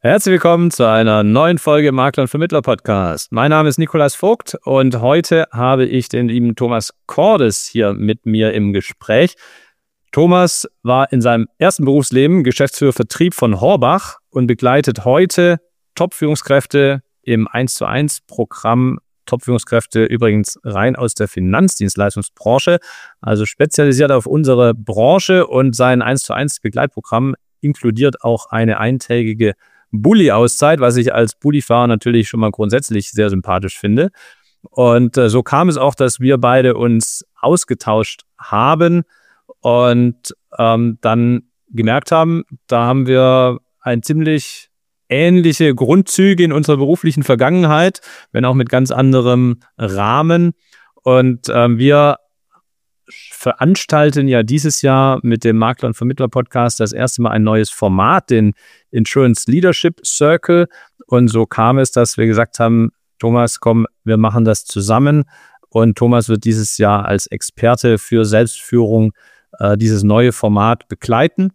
Herzlich willkommen zu einer neuen Folge im Makler und Vermittler Podcast. Mein Name ist Nikolaus Vogt und heute habe ich den lieben Thomas Cordes hier mit mir im Gespräch. Thomas war in seinem ersten Berufsleben Geschäftsführer Vertrieb von Horbach und begleitet heute Top-Führungskräfte im 1:1 Programm. Top-Führungskräfte übrigens rein aus der Finanzdienstleistungsbranche, also spezialisiert auf unsere Branche, und sein 1:1 Begleitprogramm inkludiert auch eine eintägige Bulli-Auszeit, was ich als Bullifahrer natürlich schon mal grundsätzlich sehr sympathisch finde. Und so kam es auch, dass wir beide uns ausgetauscht haben und dann gemerkt haben, da haben wir ein ziemlich ähnliche Grundzüge in unserer beruflichen Vergangenheit, wenn auch mit ganz anderem Rahmen. Und wir veranstalten ja dieses Jahr mit dem Makler- und Vermittler-Podcast das erste Mal ein neues Format, den Insurance Leadership Circle. Und so kam es, dass wir gesagt haben, Thomas, komm, wir machen das zusammen. Und Thomas wird dieses Jahr als Experte für Selbstführung dieses neue Format begleiten.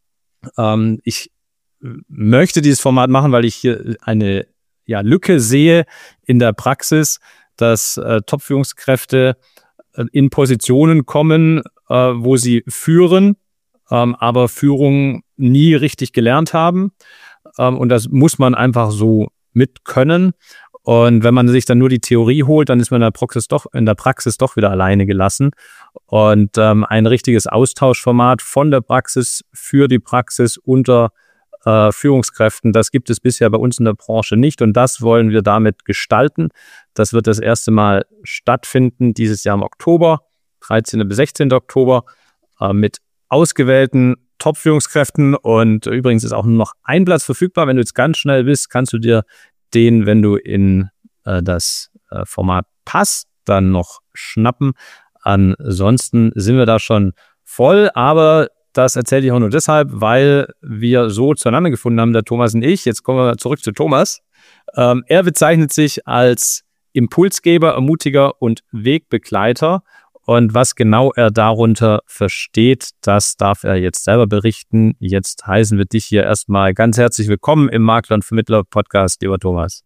Ich möchte dieses Format machen, weil ich hier eine Lücke sehe in der Praxis, dass Top-Führungskräfte in Positionen kommen, wo sie führen, aber Führung nie richtig gelernt haben. Und das muss man einfach so mit können. Und wenn man sich dann nur die Theorie holt, dann ist man in der Praxis doch wieder alleine gelassen. Und ein richtiges Austauschformat von der Praxis für die Praxis unter Führungskräften, das gibt es bisher bei uns in der Branche nicht, und das wollen wir damit gestalten. Das wird das erste Mal stattfinden, dieses Jahr im Oktober, 13. bis 16. Oktober, mit ausgewählten Top-Führungskräften, und übrigens ist auch nur noch ein Platz verfügbar. Wenn du jetzt ganz schnell bist, kannst du dir den, wenn du in das Format passt, dann noch schnappen. Ansonsten sind wir da schon voll, aber das erzähle ich auch nur deshalb, weil wir so zueinander gefunden haben, der Thomas und ich. Jetzt kommen wir zurück zu Thomas. Er bezeichnet sich als Impulsgeber, Ermutiger und Wegbegleiter. Und was genau er darunter versteht, das darf er jetzt selber berichten. Jetzt heißen wir dich hier erstmal ganz herzlich willkommen im Makler- und Vermittler-Podcast, lieber Thomas.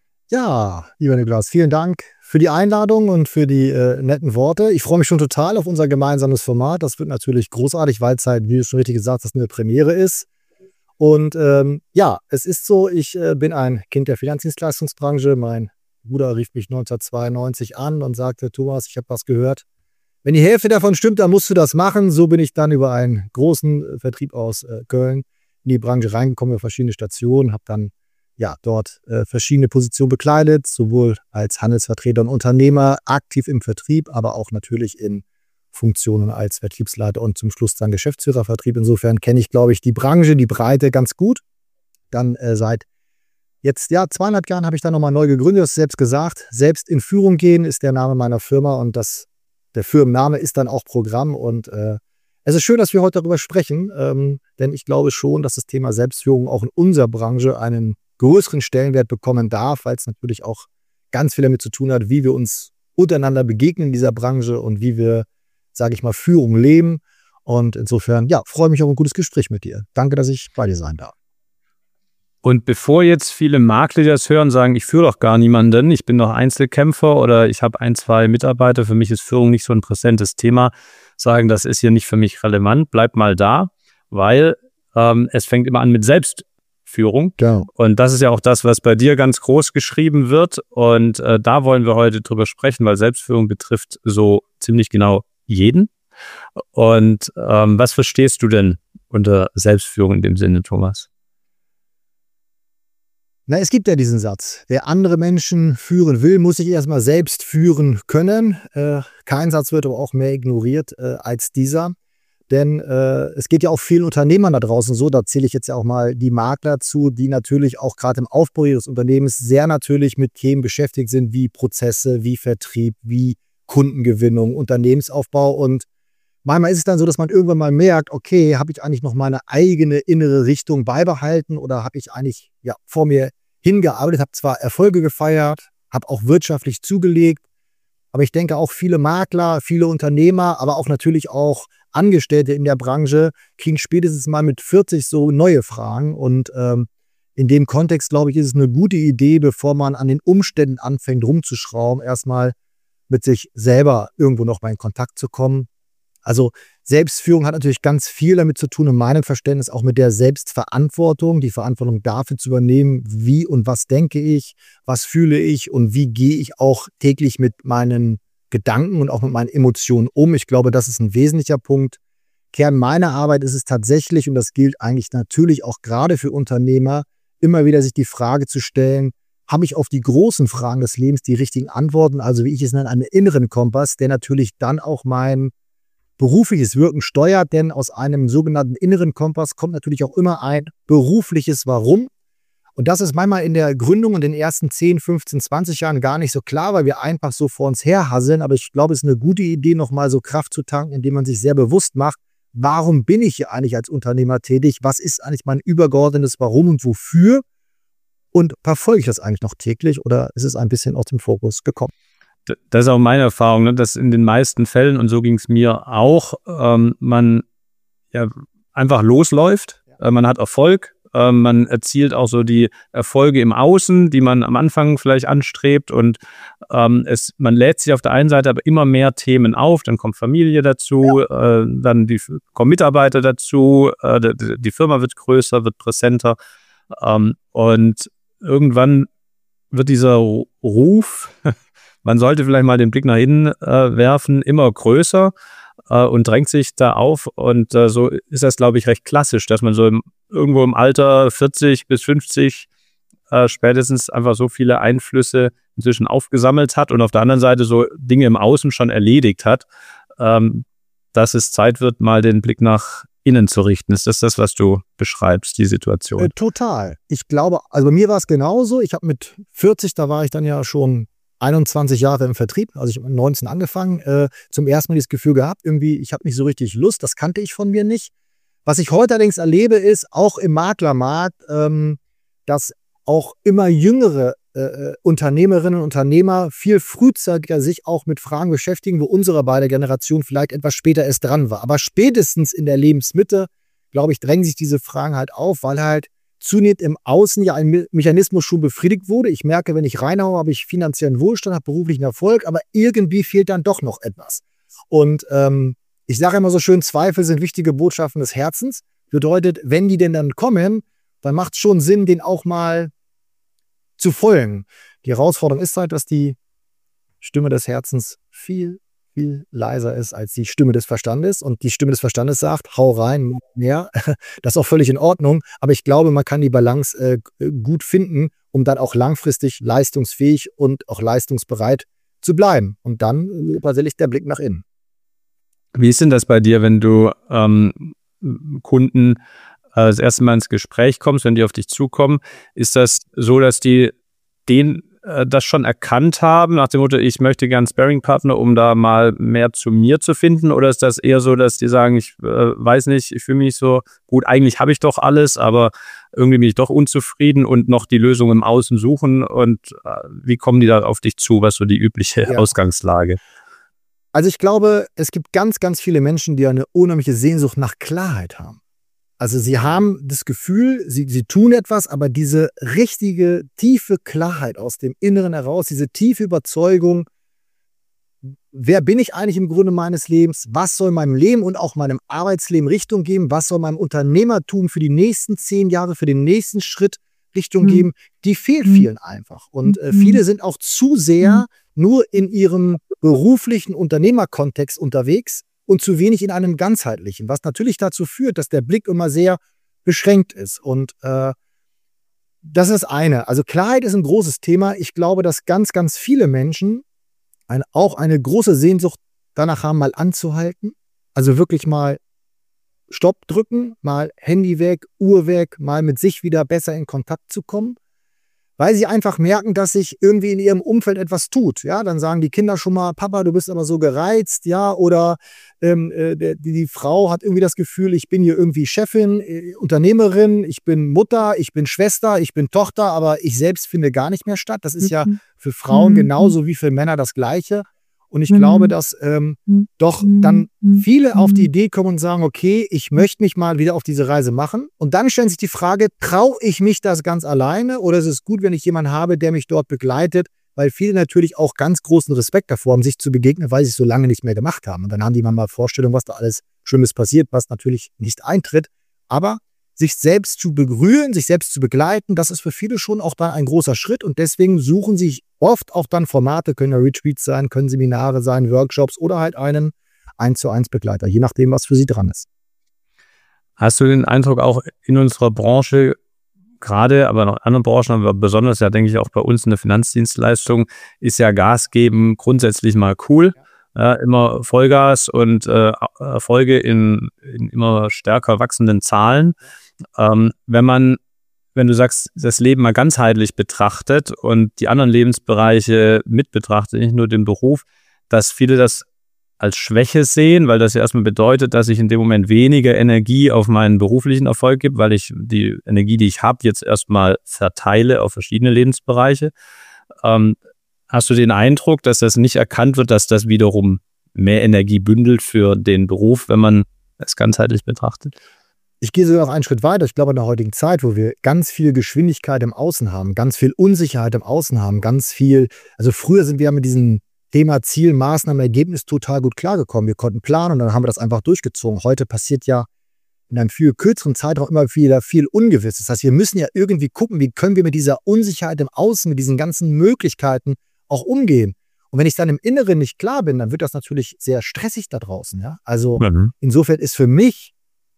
Ja, lieber Nikolaus, vielen Dank für die Einladung und für die netten Worte. Ich freue mich schon total auf unser gemeinsames Format. Das wird natürlich großartig, weil es halt, wie du schon richtig gesagt hast, eine Premiere ist. Und es ist so, ich bin ein Kind der Finanzdienstleistungsbranche. Mein Bruder rief mich 1992 an und sagte, Thomas, ich habe was gehört. Wenn die Hälfte davon stimmt, dann musst du das machen. So bin ich dann über einen großen Vertrieb aus Köln in die Branche reingekommen, über verschiedene Stationen, habe dann dort verschiedene Positionen bekleidet, sowohl als Handelsvertreter und Unternehmer, aktiv im Vertrieb, aber auch natürlich in Funktionen als Vertriebsleiter und zum Schluss dann Geschäftsführervertrieb. Insofern kenne ich, glaube ich, die Branche, die Breite ganz gut. Dann seit jetzt 2,5 Jahren habe ich dann nochmal neu gegründet, das selbst gesagt. Selbst in Führung gehen ist der Name meiner Firma, und der Firmenname ist dann auch Programm. Und es ist schön, dass wir heute darüber sprechen, denn ich glaube schon, dass das Thema Selbstführung auch in unserer Branche einen größeren Stellenwert bekommen darf, weil es natürlich auch ganz viel damit zu tun hat, wie wir uns untereinander begegnen in dieser Branche und wie wir, sage ich mal, Führung leben. Und insofern, freue mich auf ein gutes Gespräch mit dir. Danke, dass ich bei dir sein darf. Und bevor jetzt viele Makler, die das hören, sagen, ich führe doch gar niemanden, ich bin doch Einzelkämpfer oder ich habe 1, 2 Mitarbeiter, für mich ist Führung nicht so ein präsentes Thema, sagen, das ist hier nicht für mich relevant, bleib mal da, weil es fängt immer an mit Selbstführung. Genau. Und das ist ja auch das, was bei dir ganz groß geschrieben wird. Und da wollen wir heute drüber sprechen, weil Selbstführung betrifft so ziemlich genau jeden. Und was verstehst du denn unter Selbstführung in dem Sinne, Thomas? Na, es gibt ja diesen Satz, wer andere Menschen führen will, muss sich erstmal selbst führen können. Kein Satz wird aber auch mehr ignoriert als dieser. Denn es geht ja auch vielen Unternehmern da draußen so, da zähle ich jetzt ja auch mal die Makler zu, die natürlich auch gerade im Aufbau ihres Unternehmens sehr natürlich mit Themen beschäftigt sind, wie Prozesse, wie Vertrieb, wie Kundengewinnung, Unternehmensaufbau. Und manchmal ist es dann so, dass man irgendwann mal merkt, okay, habe ich eigentlich noch meine eigene innere Richtung beibehalten oder habe ich eigentlich vor mir hingearbeitet, habe zwar Erfolge gefeiert, habe auch wirtschaftlich zugelegt, aber ich denke auch viele Makler, viele Unternehmer, aber auch natürlich auch Angestellte in der Branche kriegen spätestens mal mit 40 so neue Fragen. Und in dem Kontext, glaube ich, ist es eine gute Idee, bevor man an den Umständen anfängt rumzuschrauben, erstmal mit sich selber irgendwo noch mal in Kontakt zu kommen. Also Selbstführung hat natürlich ganz viel damit zu tun, in meinem Verständnis auch mit der Selbstverantwortung, die Verantwortung dafür zu übernehmen, wie und was denke ich, was fühle ich und wie gehe ich auch täglich mit meinen Gedanken und auch mit meinen Emotionen um. Ich glaube, das ist ein wesentlicher Punkt. Kern meiner Arbeit ist es tatsächlich, und das gilt eigentlich natürlich auch gerade für Unternehmer, immer wieder sich die Frage zu stellen, habe ich auf die großen Fragen des Lebens die richtigen Antworten, also wie ich es nenne, einen inneren Kompass, der natürlich dann auch mein berufliches Wirken steuert, denn aus einem sogenannten inneren Kompass kommt natürlich auch immer ein berufliches Warum. Und das ist manchmal in der Gründung in den ersten 10, 15, 20 Jahren gar nicht so klar, weil wir einfach so vor uns herhasseln. Aber ich glaube, es ist eine gute Idee, nochmal so Kraft zu tanken, indem man sich sehr bewusst macht, warum bin ich hier eigentlich als Unternehmer tätig? Was ist eigentlich mein übergeordnetes Warum und wofür? Und verfolge ich das eigentlich noch täglich oder ist es ein bisschen aus dem Fokus gekommen? Das ist auch meine Erfahrung, ne, dass in den meisten Fällen, und so ging es mir auch, man ja einfach losläuft, man hat Erfolg, man erzielt auch so die Erfolge im Außen, die man am Anfang vielleicht anstrebt, und man lädt sich auf der einen Seite aber immer mehr Themen auf, dann kommt Familie dazu, dann kommen Mitarbeiter dazu, die Firma wird größer, wird präsenter, und irgendwann wird dieser Ruf, man sollte vielleicht mal den Blick nach innen werfen, immer größer und drängt sich da auf. Und so ist das, glaube ich, recht klassisch, dass man so irgendwo im Alter 40 bis 50 spätestens einfach so viele Einflüsse inzwischen aufgesammelt hat und auf der anderen Seite so Dinge im Außen schon erledigt hat, dass es Zeit wird, mal den Blick nach innen zu richten. Ist das, was du beschreibst, die Situation? Total. Ich glaube, also bei mir war es genauso. Ich habe mit 40, da war ich dann ja schon 21 Jahre im Vertrieb, also ich habe mit 19 angefangen, zum ersten Mal dieses Gefühl gehabt, irgendwie, ich habe nicht so richtig Lust, das kannte ich von mir nicht. Was ich heute allerdings erlebe, ist auch im Maklermarkt, dass auch immer jüngere Unternehmerinnen und Unternehmer viel frühzeitiger sich auch mit Fragen beschäftigen, wo unsere beide Generation vielleicht etwas später erst dran war. Aber spätestens in der Lebensmitte, glaube ich, drängen sich diese Fragen halt auf, weil halt zunehmend im Außen ja ein Mechanismus schon befriedigt wurde. Ich merke, wenn ich reinhaue, habe ich finanziellen Wohlstand, habe beruflichen Erfolg, aber irgendwie fehlt dann doch noch etwas. Und ich sage immer so schön, Zweifel sind wichtige Botschaften des Herzens. Bedeutet, wenn die denn dann kommen, dann macht es schon Sinn, denen auch mal zu folgen. Die Herausforderung ist halt, dass die Stimme des Herzens viel leiser ist als die Stimme des Verstandes. Und die Stimme des Verstandes sagt, hau rein, mach mehr. Das ist auch völlig in Ordnung. Aber ich glaube, man kann die Balance gut finden, um dann auch langfristig leistungsfähig und auch leistungsbereit zu bleiben. Und dann tatsächlich der Blick nach innen. Wie ist denn das bei dir, wenn du Kunden das erste Mal ins Gespräch kommst, wenn die auf dich zukommen? Ist das so, dass die das schon erkannt haben, nach dem Motto, ich möchte gern Sparring-Partner, um da mal mehr zu mir zu finden? Oder ist das eher so, dass die sagen, ich weiß nicht, ich fühle mich so gut, eigentlich habe ich doch alles, aber irgendwie bin ich doch unzufrieden und noch die Lösung im Außen suchen? Und wie kommen die da auf dich zu? Was so die übliche Ausgangslage? Also ich glaube, es gibt ganz, ganz viele Menschen, die eine unheimliche Sehnsucht nach Klarheit haben. Also sie haben das Gefühl, sie tun etwas, aber diese richtige, tiefe Klarheit aus dem Inneren heraus, diese tiefe Überzeugung, wer bin ich eigentlich im Grunde meines Lebens, was soll meinem Leben und auch meinem Arbeitsleben Richtung geben, was soll meinem Unternehmertum für die nächsten 10 Jahre, für den nächsten Schritt Richtung geben, die fehlt vielen einfach. Und viele sind auch zu sehr nur in ihrem beruflichen Unternehmerkontext unterwegs und zu wenig in einem ganzheitlichen, was natürlich dazu führt, dass der Blick immer sehr beschränkt ist. Und das ist das eine. Also Klarheit ist ein großes Thema. Ich glaube, dass ganz, ganz viele Menschen auch eine große Sehnsucht danach haben, mal anzuhalten. Also wirklich mal Stopp drücken, mal Handy weg, Uhr weg, mal mit sich wieder besser in Kontakt zu kommen. Weil sie einfach merken, dass sich irgendwie in ihrem Umfeld etwas tut. Ja, dann sagen die Kinder schon mal, Papa, du bist aber so gereizt, ja, oder die Frau hat irgendwie das Gefühl, ich bin hier irgendwie Chefin, Unternehmerin, ich bin Mutter, ich bin Schwester, ich bin Tochter, aber ich selbst finde gar nicht mehr statt. Das ist ja für Frauen genauso wie für Männer das Gleiche. Und ich glaube, dass doch dann viele auf die Idee kommen und sagen, okay, ich möchte mich mal wieder auf diese Reise machen. Und dann stellen sich die Frage, traue ich mich das ganz alleine oder ist es gut, wenn ich jemanden habe, der mich dort begleitet? Weil viele natürlich auch ganz großen Respekt davor haben, sich zu begegnen, weil sie es so lange nicht mehr gemacht haben. Und dann haben die manchmal Vorstellungen, was da alles Schlimmes passiert, was natürlich nicht eintritt. Aber sich selbst zu berühren, sich selbst zu begleiten, das ist für viele schon auch dann ein großer Schritt. Und deswegen suchen sich oft auch dann Formate, können ja Retreats sein, können Seminare sein, Workshops oder halt einen 1:1 Begleiter, je nachdem, was für sie dran ist. Hast du den Eindruck, auch in unserer Branche, gerade, aber noch in anderen Branchen, aber besonders ja, denke ich, auch bei uns in der Finanzdienstleistung, ist ja Gas geben grundsätzlich mal cool. Ja, immer Vollgas und Erfolge in immer stärker wachsenden Zahlen. Wenn du sagst, das Leben mal ganzheitlich betrachtet und die anderen Lebensbereiche mit betrachtet, nicht nur den Beruf, dass viele das als Schwäche sehen, weil das ja erstmal bedeutet, dass ich in dem Moment weniger Energie auf meinen beruflichen Erfolg gebe, weil ich die Energie, die ich habe, jetzt erstmal verteile auf verschiedene Lebensbereiche. Hast du den Eindruck, dass das nicht erkannt wird, dass das wiederum mehr Energie bündelt für den Beruf, wenn man es ganzheitlich betrachtet? Ich gehe sogar noch einen Schritt weiter. Ich glaube, in der heutigen Zeit, wo wir ganz viel Geschwindigkeit im Außen haben, ganz viel Unsicherheit im Außen haben, ganz viel, also früher sind wir ja mit diesem Thema Ziel, Maßnahmen, Ergebnis total gut klargekommen. Wir konnten planen und dann haben wir das einfach durchgezogen. Heute passiert ja in einem viel kürzeren Zeitraum immer wieder viel Ungewisses. Das heißt, wir müssen ja irgendwie gucken, wie können wir mit dieser Unsicherheit im Außen, mit diesen ganzen Möglichkeiten auch umgehen. Und wenn ich dann im Inneren nicht klar bin, dann wird das natürlich sehr stressig da draußen. Ja? Also insofern ist für mich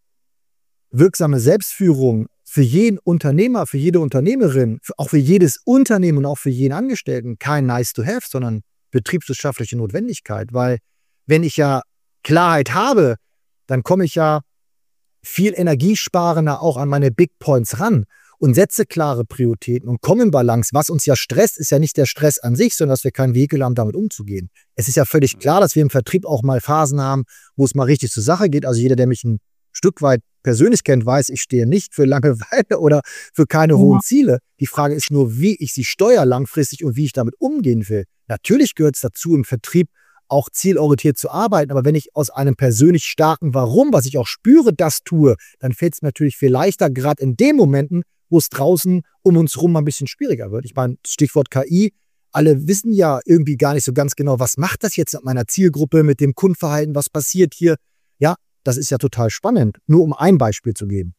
wirksame Selbstführung für jeden Unternehmer, für jede Unternehmerin, auch für jedes Unternehmen und auch für jeden Angestellten kein nice to have, sondern betriebswirtschaftliche Notwendigkeit. Weil wenn ich ja Klarheit habe, dann komme ich ja viel energiesparender auch an meine Big Points ran und setze klare Prioritäten und komme in Balance. Was uns ja stresst, ist ja nicht der Stress an sich, sondern dass wir keinen Vehikel haben, damit umzugehen. Es ist ja völlig klar, dass wir im Vertrieb auch mal Phasen haben, wo es mal richtig zur Sache geht. Also jeder, der mich ein Stück weit persönlich kennt, weiß, ich stehe nicht für Langeweile oder für keine hohen Ziele. Die Frage ist nur, wie ich sie steuere langfristig und wie ich damit umgehen will. Natürlich gehört es dazu, im Vertrieb auch zielorientiert zu arbeiten, aber wenn ich aus einem persönlich starken Warum, was ich auch spüre, das tue, dann fällt es mir natürlich viel leichter, gerade in den Momenten, wo es draußen um uns herum ein bisschen schwieriger wird. Ich meine, Stichwort KI, alle wissen ja irgendwie gar nicht so ganz genau, was macht das jetzt mit meiner Zielgruppe, mit dem Kundenverhalten, was passiert hier. Ja, das ist ja total spannend, nur um ein Beispiel zu geben.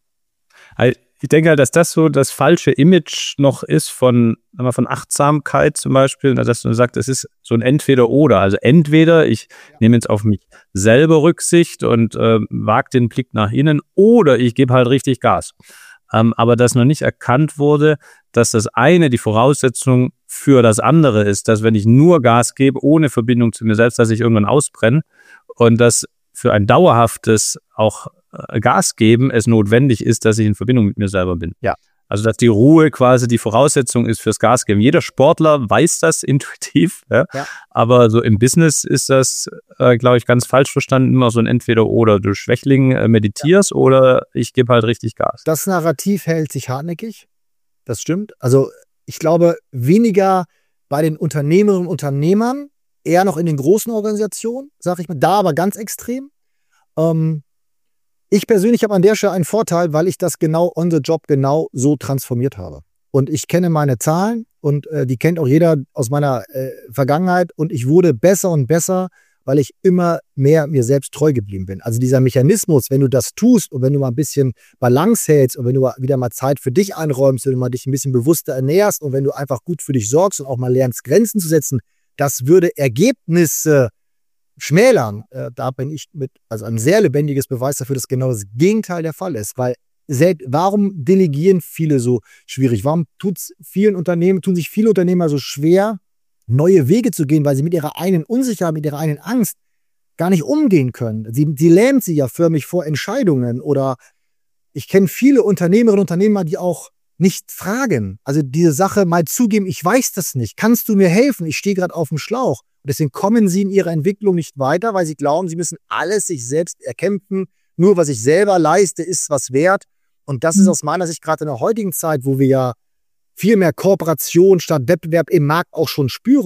Ich denke halt, dass das so das falsche Image noch ist von Achtsamkeit zum Beispiel, dass du sagst, es ist so ein Entweder-Oder. Also entweder ich nehme jetzt auf mich selber Rücksicht und wage den Blick nach innen oder ich gebe halt richtig Gas. Aber dass noch nicht erkannt wurde, dass das eine die Voraussetzung für das andere ist, dass wenn ich nur Gas gebe, ohne Verbindung zu mir selbst, dass ich irgendwann ausbrenne und dass für ein dauerhaftes auch Gas geben es notwendig ist, dass ich in Verbindung mit mir selber bin. Ja. Also dass die Ruhe quasi die Voraussetzung ist fürs Gas geben. Jeder Sportler weiß das intuitiv, ja? Ja. Aber so im Business ist das, glaube ich, ganz falsch verstanden, immer so ein Entweder-Oder. Du Schwächling meditierst oder ich gebe halt richtig Gas. Das Narrativ hält sich hartnäckig, das stimmt. Also ich glaube weniger bei den Unternehmerinnen und Unternehmern, eher noch in den großen Organisationen, sage ich mal, da aber ganz extrem. Ich persönlich habe an der Stelle einen Vorteil, weil ich das genau on the job genau so transformiert habe. Und ich kenne meine Zahlen und die kennt auch jeder aus meiner Vergangenheit und ich wurde besser und besser, weil ich immer mehr mir selbst treu geblieben bin. Also dieser Mechanismus, wenn du das tust und wenn du mal ein bisschen Balance hältst und wenn du wieder mal Zeit für dich einräumst, wenn du mal dich ein bisschen bewusster ernährst und wenn du einfach gut für dich sorgst und auch mal lernst, Grenzen zu setzen, das würde Ergebnisse schmälern. Da bin ich also ein sehr lebendiges Beweis dafür, dass genau das Gegenteil der Fall ist. Weil warum delegieren viele so schwierig? Warum tun sich viele Unternehmer so schwer, neue Wege zu gehen, weil sie mit ihrer eigenen Unsicherheit, mit ihrer eigenen Angst gar nicht umgehen können? Sie lähmt sie ja förmlich vor Entscheidungen. Oder ich kenne viele Unternehmerinnen und Unternehmer, die auch nicht fragen. Also diese Sache mal zugeben, ich weiß das nicht. Kannst du mir helfen? Ich stehe gerade auf dem Schlauch. Und deswegen kommen sie in ihrer Entwicklung nicht weiter, weil sie glauben, sie müssen alles sich selbst erkämpfen. Nur was ich selber leiste, ist was wert. Und das ist aus meiner Sicht gerade in der heutigen Zeit, wo wir ja viel mehr Kooperation statt Wettbewerb im Markt auch schon spüren.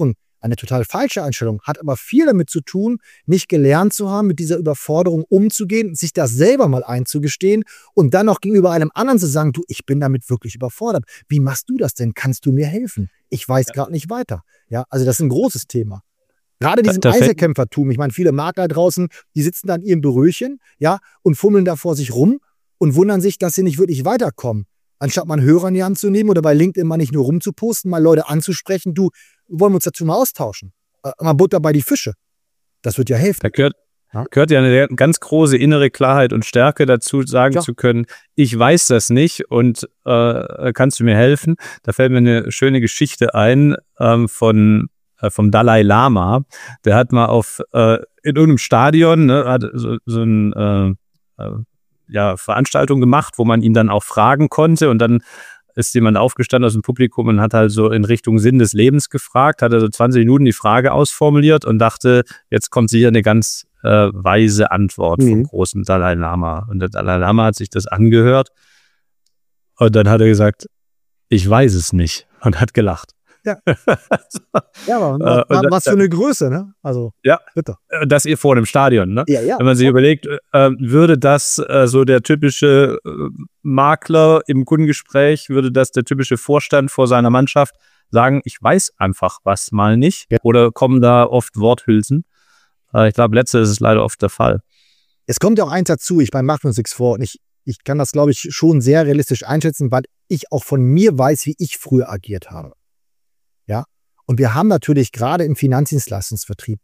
eine total falsche Einstellung, hat aber viel damit zu tun, nicht gelernt zu haben, mit dieser Überforderung umzugehen, sich das selber mal einzugestehen und dann noch gegenüber einem anderen zu sagen, du, ich bin damit wirklich überfordert. Wie machst du das denn? Kannst du mir helfen? Ich weiß gerade nicht weiter. Ja, also das ist ein großes Thema. Gerade diesem Einzelkämpfertum. Ich meine, viele Makler draußen, die sitzen da in ihrem Büröchen, ja, und fummeln da vor sich rum und wundern sich, dass sie nicht wirklich weiterkommen. Anstatt mal einen Hörer in die Hand zu nehmen oder bei LinkedIn mal nicht nur rumzuposten, mal Leute anzusprechen, du, wollen wir uns dazu mal austauschen? Mal Butter bei die Fische. Das wird ja helfen. Da gehört ja eine ganz große innere Klarheit und Stärke dazu, sagen zu können, ich weiß das nicht und kannst du mir helfen? Da fällt mir eine schöne Geschichte ein vom Dalai Lama. Der hat mal in irgendeinem Stadion, ne, hat so ein Veranstaltung gemacht, wo man ihn dann auch fragen konnte und dann ist jemand aufgestanden aus dem Publikum und hat halt so in Richtung Sinn des Lebens gefragt, hat also 20 Minuten die Frage ausformuliert und dachte, jetzt kommt sicher eine ganz weise Antwort vom großen Dalai Lama. Und der Dalai Lama hat sich das angehört und dann hat er gesagt, ich weiß es nicht und hat gelacht. Ja, ja, aber was für eine Größe, ne? Also, ja, bitte. Das ihr vor dem Stadion, ne? Ja, ja. Wenn man sich überlegt, würde das so der typische Makler im Kundengespräch, würde das der typische Vorstand vor seiner Mannschaft sagen, ich weiß einfach was mal nicht? Ja. Oder kommen da oft Worthülsen? Ich glaube, letzteres ist leider oft der Fall. Es kommt ja auch eins dazu, ich mache uns nichts vor und ich kann das, glaube ich, schon sehr realistisch einschätzen, weil ich auch von mir weiß, wie ich früher agiert habe. Ja, und wir haben natürlich gerade im Finanzdienstleistungsvertrieb,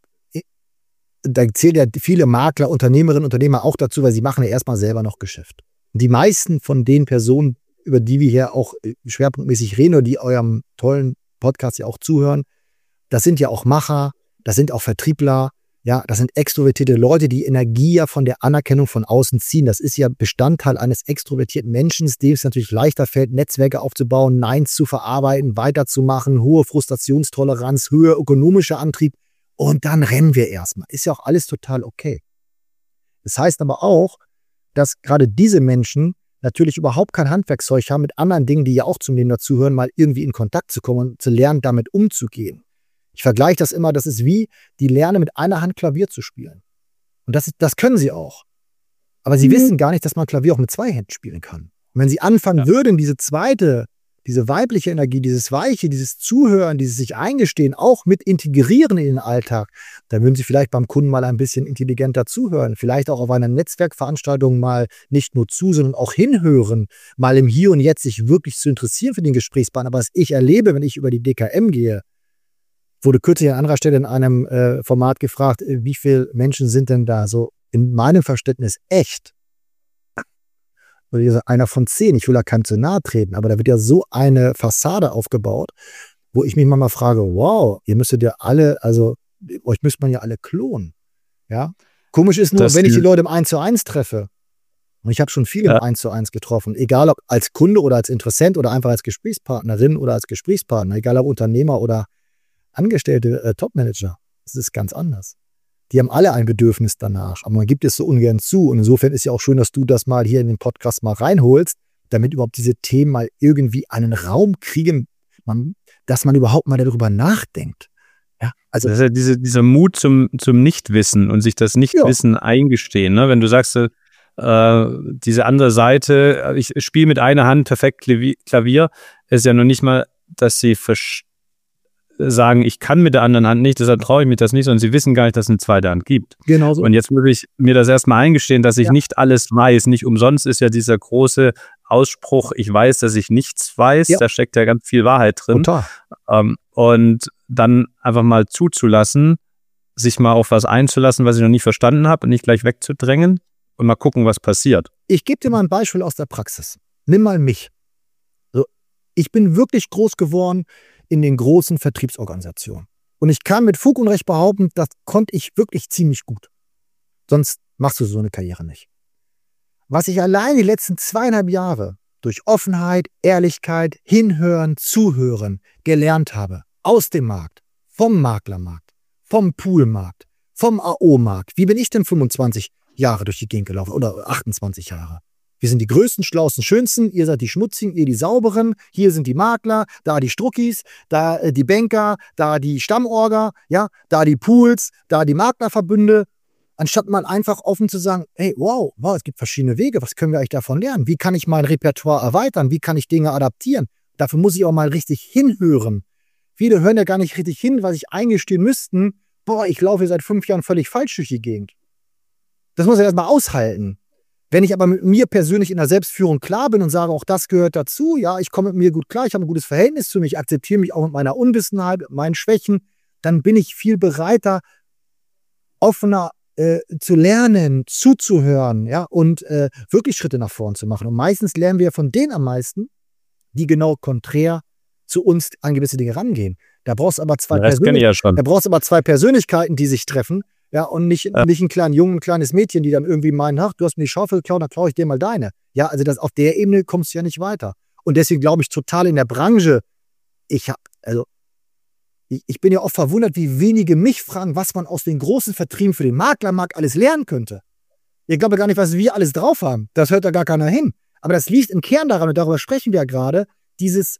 da zählen ja viele Makler, Unternehmerinnen, Unternehmer auch dazu, weil sie machen ja erstmal selber noch Geschäft. Und die meisten von den Personen, über die wir hier auch schwerpunktmäßig reden oder die eurem tollen Podcast ja auch zuhören, das sind ja auch Macher, das sind auch Vertriebler, ja, das sind extrovertierte Leute, die Energie ja von der Anerkennung von außen ziehen. Das ist ja Bestandteil eines extrovertierten Menschen, dem es natürlich leichter fällt, Netzwerke aufzubauen, Neins zu verarbeiten, weiterzumachen, hohe Frustrationstoleranz, höher ökonomischer Antrieb. Und dann rennen wir erstmal. Ist ja auch alles total okay. Das heißt aber auch, dass gerade diese Menschen natürlich überhaupt kein Handwerkszeug haben, mit anderen Dingen, die ja auch zum Leben dazugehören, mal irgendwie in Kontakt zu kommen und zu lernen, damit umzugehen. Ich vergleiche das immer, das ist wie, die lernen mit einer Hand Klavier zu spielen. Und das können sie auch. Aber sie wissen gar nicht, dass man Klavier auch mit zwei Händen spielen kann. Und wenn sie anfangen würden, diese weibliche Energie, dieses Weiche, dieses Zuhören, dieses sich eingestehen, auch mit integrieren in den Alltag, dann würden sie vielleicht beim Kunden mal ein bisschen intelligenter zuhören, vielleicht auch auf einer Netzwerkveranstaltung mal nicht nur zu, sondern auch hinhören, mal im Hier und Jetzt sich wirklich zu interessieren für den Gesprächspartner. Aber was ich erlebe, wenn ich über die DKM gehe, wurde kürzlich an anderer Stelle in einem Format gefragt, wie viele Menschen sind denn da so in meinem Verständnis echt? Einer von 10, ich will da keinem zu nahe treten, aber da wird ja so eine Fassade aufgebaut, wo ich mich manchmal frage, wow, ihr müsstet ja alle, also euch müsste man ja alle klonen. Ja? Komisch ist nur, wenn ich die Leute im 1:1 treffe, und ich habe schon viele im 1:1 getroffen, egal ob als Kunde oder als Interessent oder einfach als Gesprächspartnerin oder als Gesprächspartner, egal ob Unternehmer oder Angestellte, Topmanager, das ist ganz anders. Die haben alle ein Bedürfnis danach, aber man gibt es so ungern zu. Und insofern ist ja auch schön, dass du das mal hier in den Podcast mal reinholst, damit überhaupt diese Themen mal irgendwie einen Raum kriegen, dass man überhaupt mal darüber nachdenkt. Ja, also das ist ja dieser Mut zum Nichtwissen und sich das Nichtwissen eingestehen. Ne? Wenn du sagst, diese andere Seite, ich spiele mit einer Hand perfekt Klavier, ist ja noch nicht mal, dass sie sagen, ich kann mit der anderen Hand nicht, deshalb traue ich mich das nicht, sondern sie wissen gar nicht, dass es eine zweite Hand gibt. Genau so. Und jetzt muss ich mir das erstmal eingestehen, dass ich nicht alles weiß. Nicht umsonst ist ja dieser große Ausspruch, ich weiß, dass ich nichts weiß. Ja. Da steckt ja ganz viel Wahrheit drin. Total. Und dann einfach mal zuzulassen, sich mal auf was einzulassen, was ich noch nicht verstanden habe und nicht gleich wegzudrängen und mal gucken, was passiert. Ich gebe dir mal ein Beispiel aus der Praxis. Nimm mal mich. So, ich bin wirklich groß geworden in den großen Vertriebsorganisationen. Und ich kann mit Fug und Recht behaupten, das konnte ich wirklich ziemlich gut. Sonst machst du so eine Karriere nicht. Was ich allein die letzten 2,5 Jahre durch Offenheit, Ehrlichkeit, Hinhören, Zuhören gelernt habe, aus dem Markt, vom Maklermarkt, vom Poolmarkt, vom AO-Markt. Wie bin ich denn 25 Jahre durch die Gegend gelaufen oder 28 Jahre? Wir sind die Größten, Schlausten, Schönsten. Ihr seid die Schmutzigen, ihr die Sauberen. Hier sind die Makler, da die Struckis, da die Banker, da die Stammorger, ja, da die Pools, da die Maklerverbünde. Anstatt mal einfach offen zu sagen, hey, wow, es gibt verschiedene Wege. Was können wir eigentlich davon lernen? Wie kann ich mein Repertoire erweitern? Wie kann ich Dinge adaptieren? Dafür muss ich auch mal richtig hinhören. Viele hören ja gar nicht richtig hin, weil sich eingestehen müssten, ich laufe seit 5 Jahren völlig falsch durch die Gegend. Das muss ich erstmal aushalten. Wenn ich aber mit mir persönlich in der Selbstführung klar bin und sage, auch das gehört dazu, ja, ich komme mit mir gut klar, ich habe ein gutes Verhältnis zu mir, ich akzeptiere mich auch mit meiner Unwissenheit, mit meinen Schwächen, dann bin ich viel bereiter, offener zu lernen, zuzuhören, ja, und wirklich Schritte nach vorn zu machen. Und meistens lernen wir von denen am meisten, die genau konträr zu uns an gewisse Dinge rangehen. Da brauchst du aber zwei Persönlichkeiten, die sich treffen. Ja, und nicht einen kleinen Jungen, ein kleines Mädchen, die dann irgendwie meinen, ach, du hast mir die Schaufel geklaut, dann klaue ich dir mal deine. Ja, also auf der Ebene kommst du ja nicht weiter. Und deswegen glaube ich total in der Branche, ich bin ja oft verwundert, wie wenige mich fragen, was man aus den großen Vertrieben für den Maklermarkt alles lernen könnte. Ich glaube gar nicht, was wir alles drauf haben. Das hört da gar keiner hin. Aber das liegt im Kern daran, und darüber sprechen wir ja gerade, diese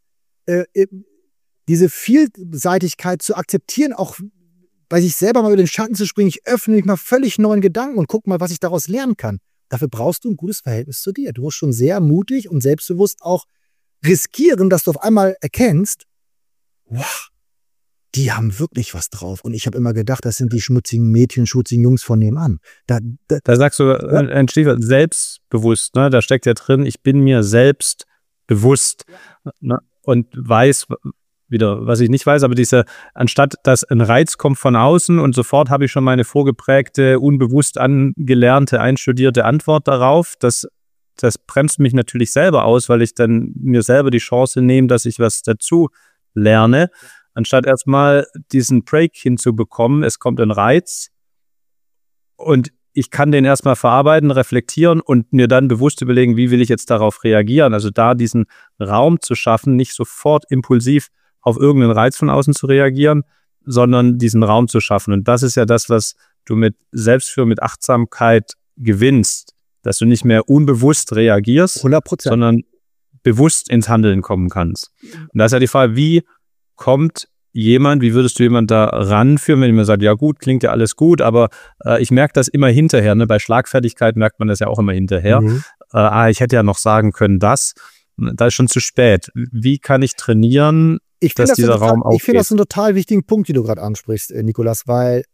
Vielseitigkeit zu akzeptieren, auch bei sich selber mal über den Schatten zu springen, ich öffne mich mal völlig neuen Gedanken und guck mal, was ich daraus lernen kann. Dafür brauchst du ein gutes Verhältnis zu dir. Du musst schon sehr mutig und selbstbewusst auch riskieren, dass du auf einmal erkennst, wow, die haben wirklich was drauf. Und ich habe immer gedacht, das sind die schmutzigen Mädchen, schmutzigen Jungs von nebenan. Da sagst du ein Stichwort, selbstbewusst, ne? Da steckt ja drin, ich bin mir selbst bewusst, ne? Und weiß wieder, was ich nicht weiß, aber anstatt dass ein Reiz kommt von außen und sofort habe ich schon meine vorgeprägte, unbewusst angelernte, einstudierte Antwort darauf, das bremst mich natürlich selber aus, weil ich dann mir selber die Chance nehme, dass ich was dazu lerne, anstatt erstmal diesen Break hinzubekommen, es kommt ein Reiz und ich kann den erstmal verarbeiten, reflektieren und mir dann bewusst überlegen, wie will ich jetzt darauf reagieren, also da diesen Raum zu schaffen, nicht sofort impulsiv auf irgendeinen Reiz von außen zu reagieren, sondern diesen Raum zu schaffen. Und das ist ja das, was du mit Selbstführung, mit Achtsamkeit gewinnst, dass du nicht mehr unbewusst reagierst, 100%. sondern bewusst ins Handeln kommen kannst. Und da ist ja die Frage, wie würdest du jemanden da ranführen, wenn jemand sagt, ja gut, klingt ja alles gut, aber ich merke das immer hinterher. Ne? Bei Schlagfertigkeit merkt man das ja auch immer hinterher. Ich hätte ja noch sagen können, da ist schon zu spät. Wie kann ich trainieren, dass dieser Raum aufgeht? Ich finde das einen total wichtigen Punkt, den du gerade ansprichst, Nikolas, weil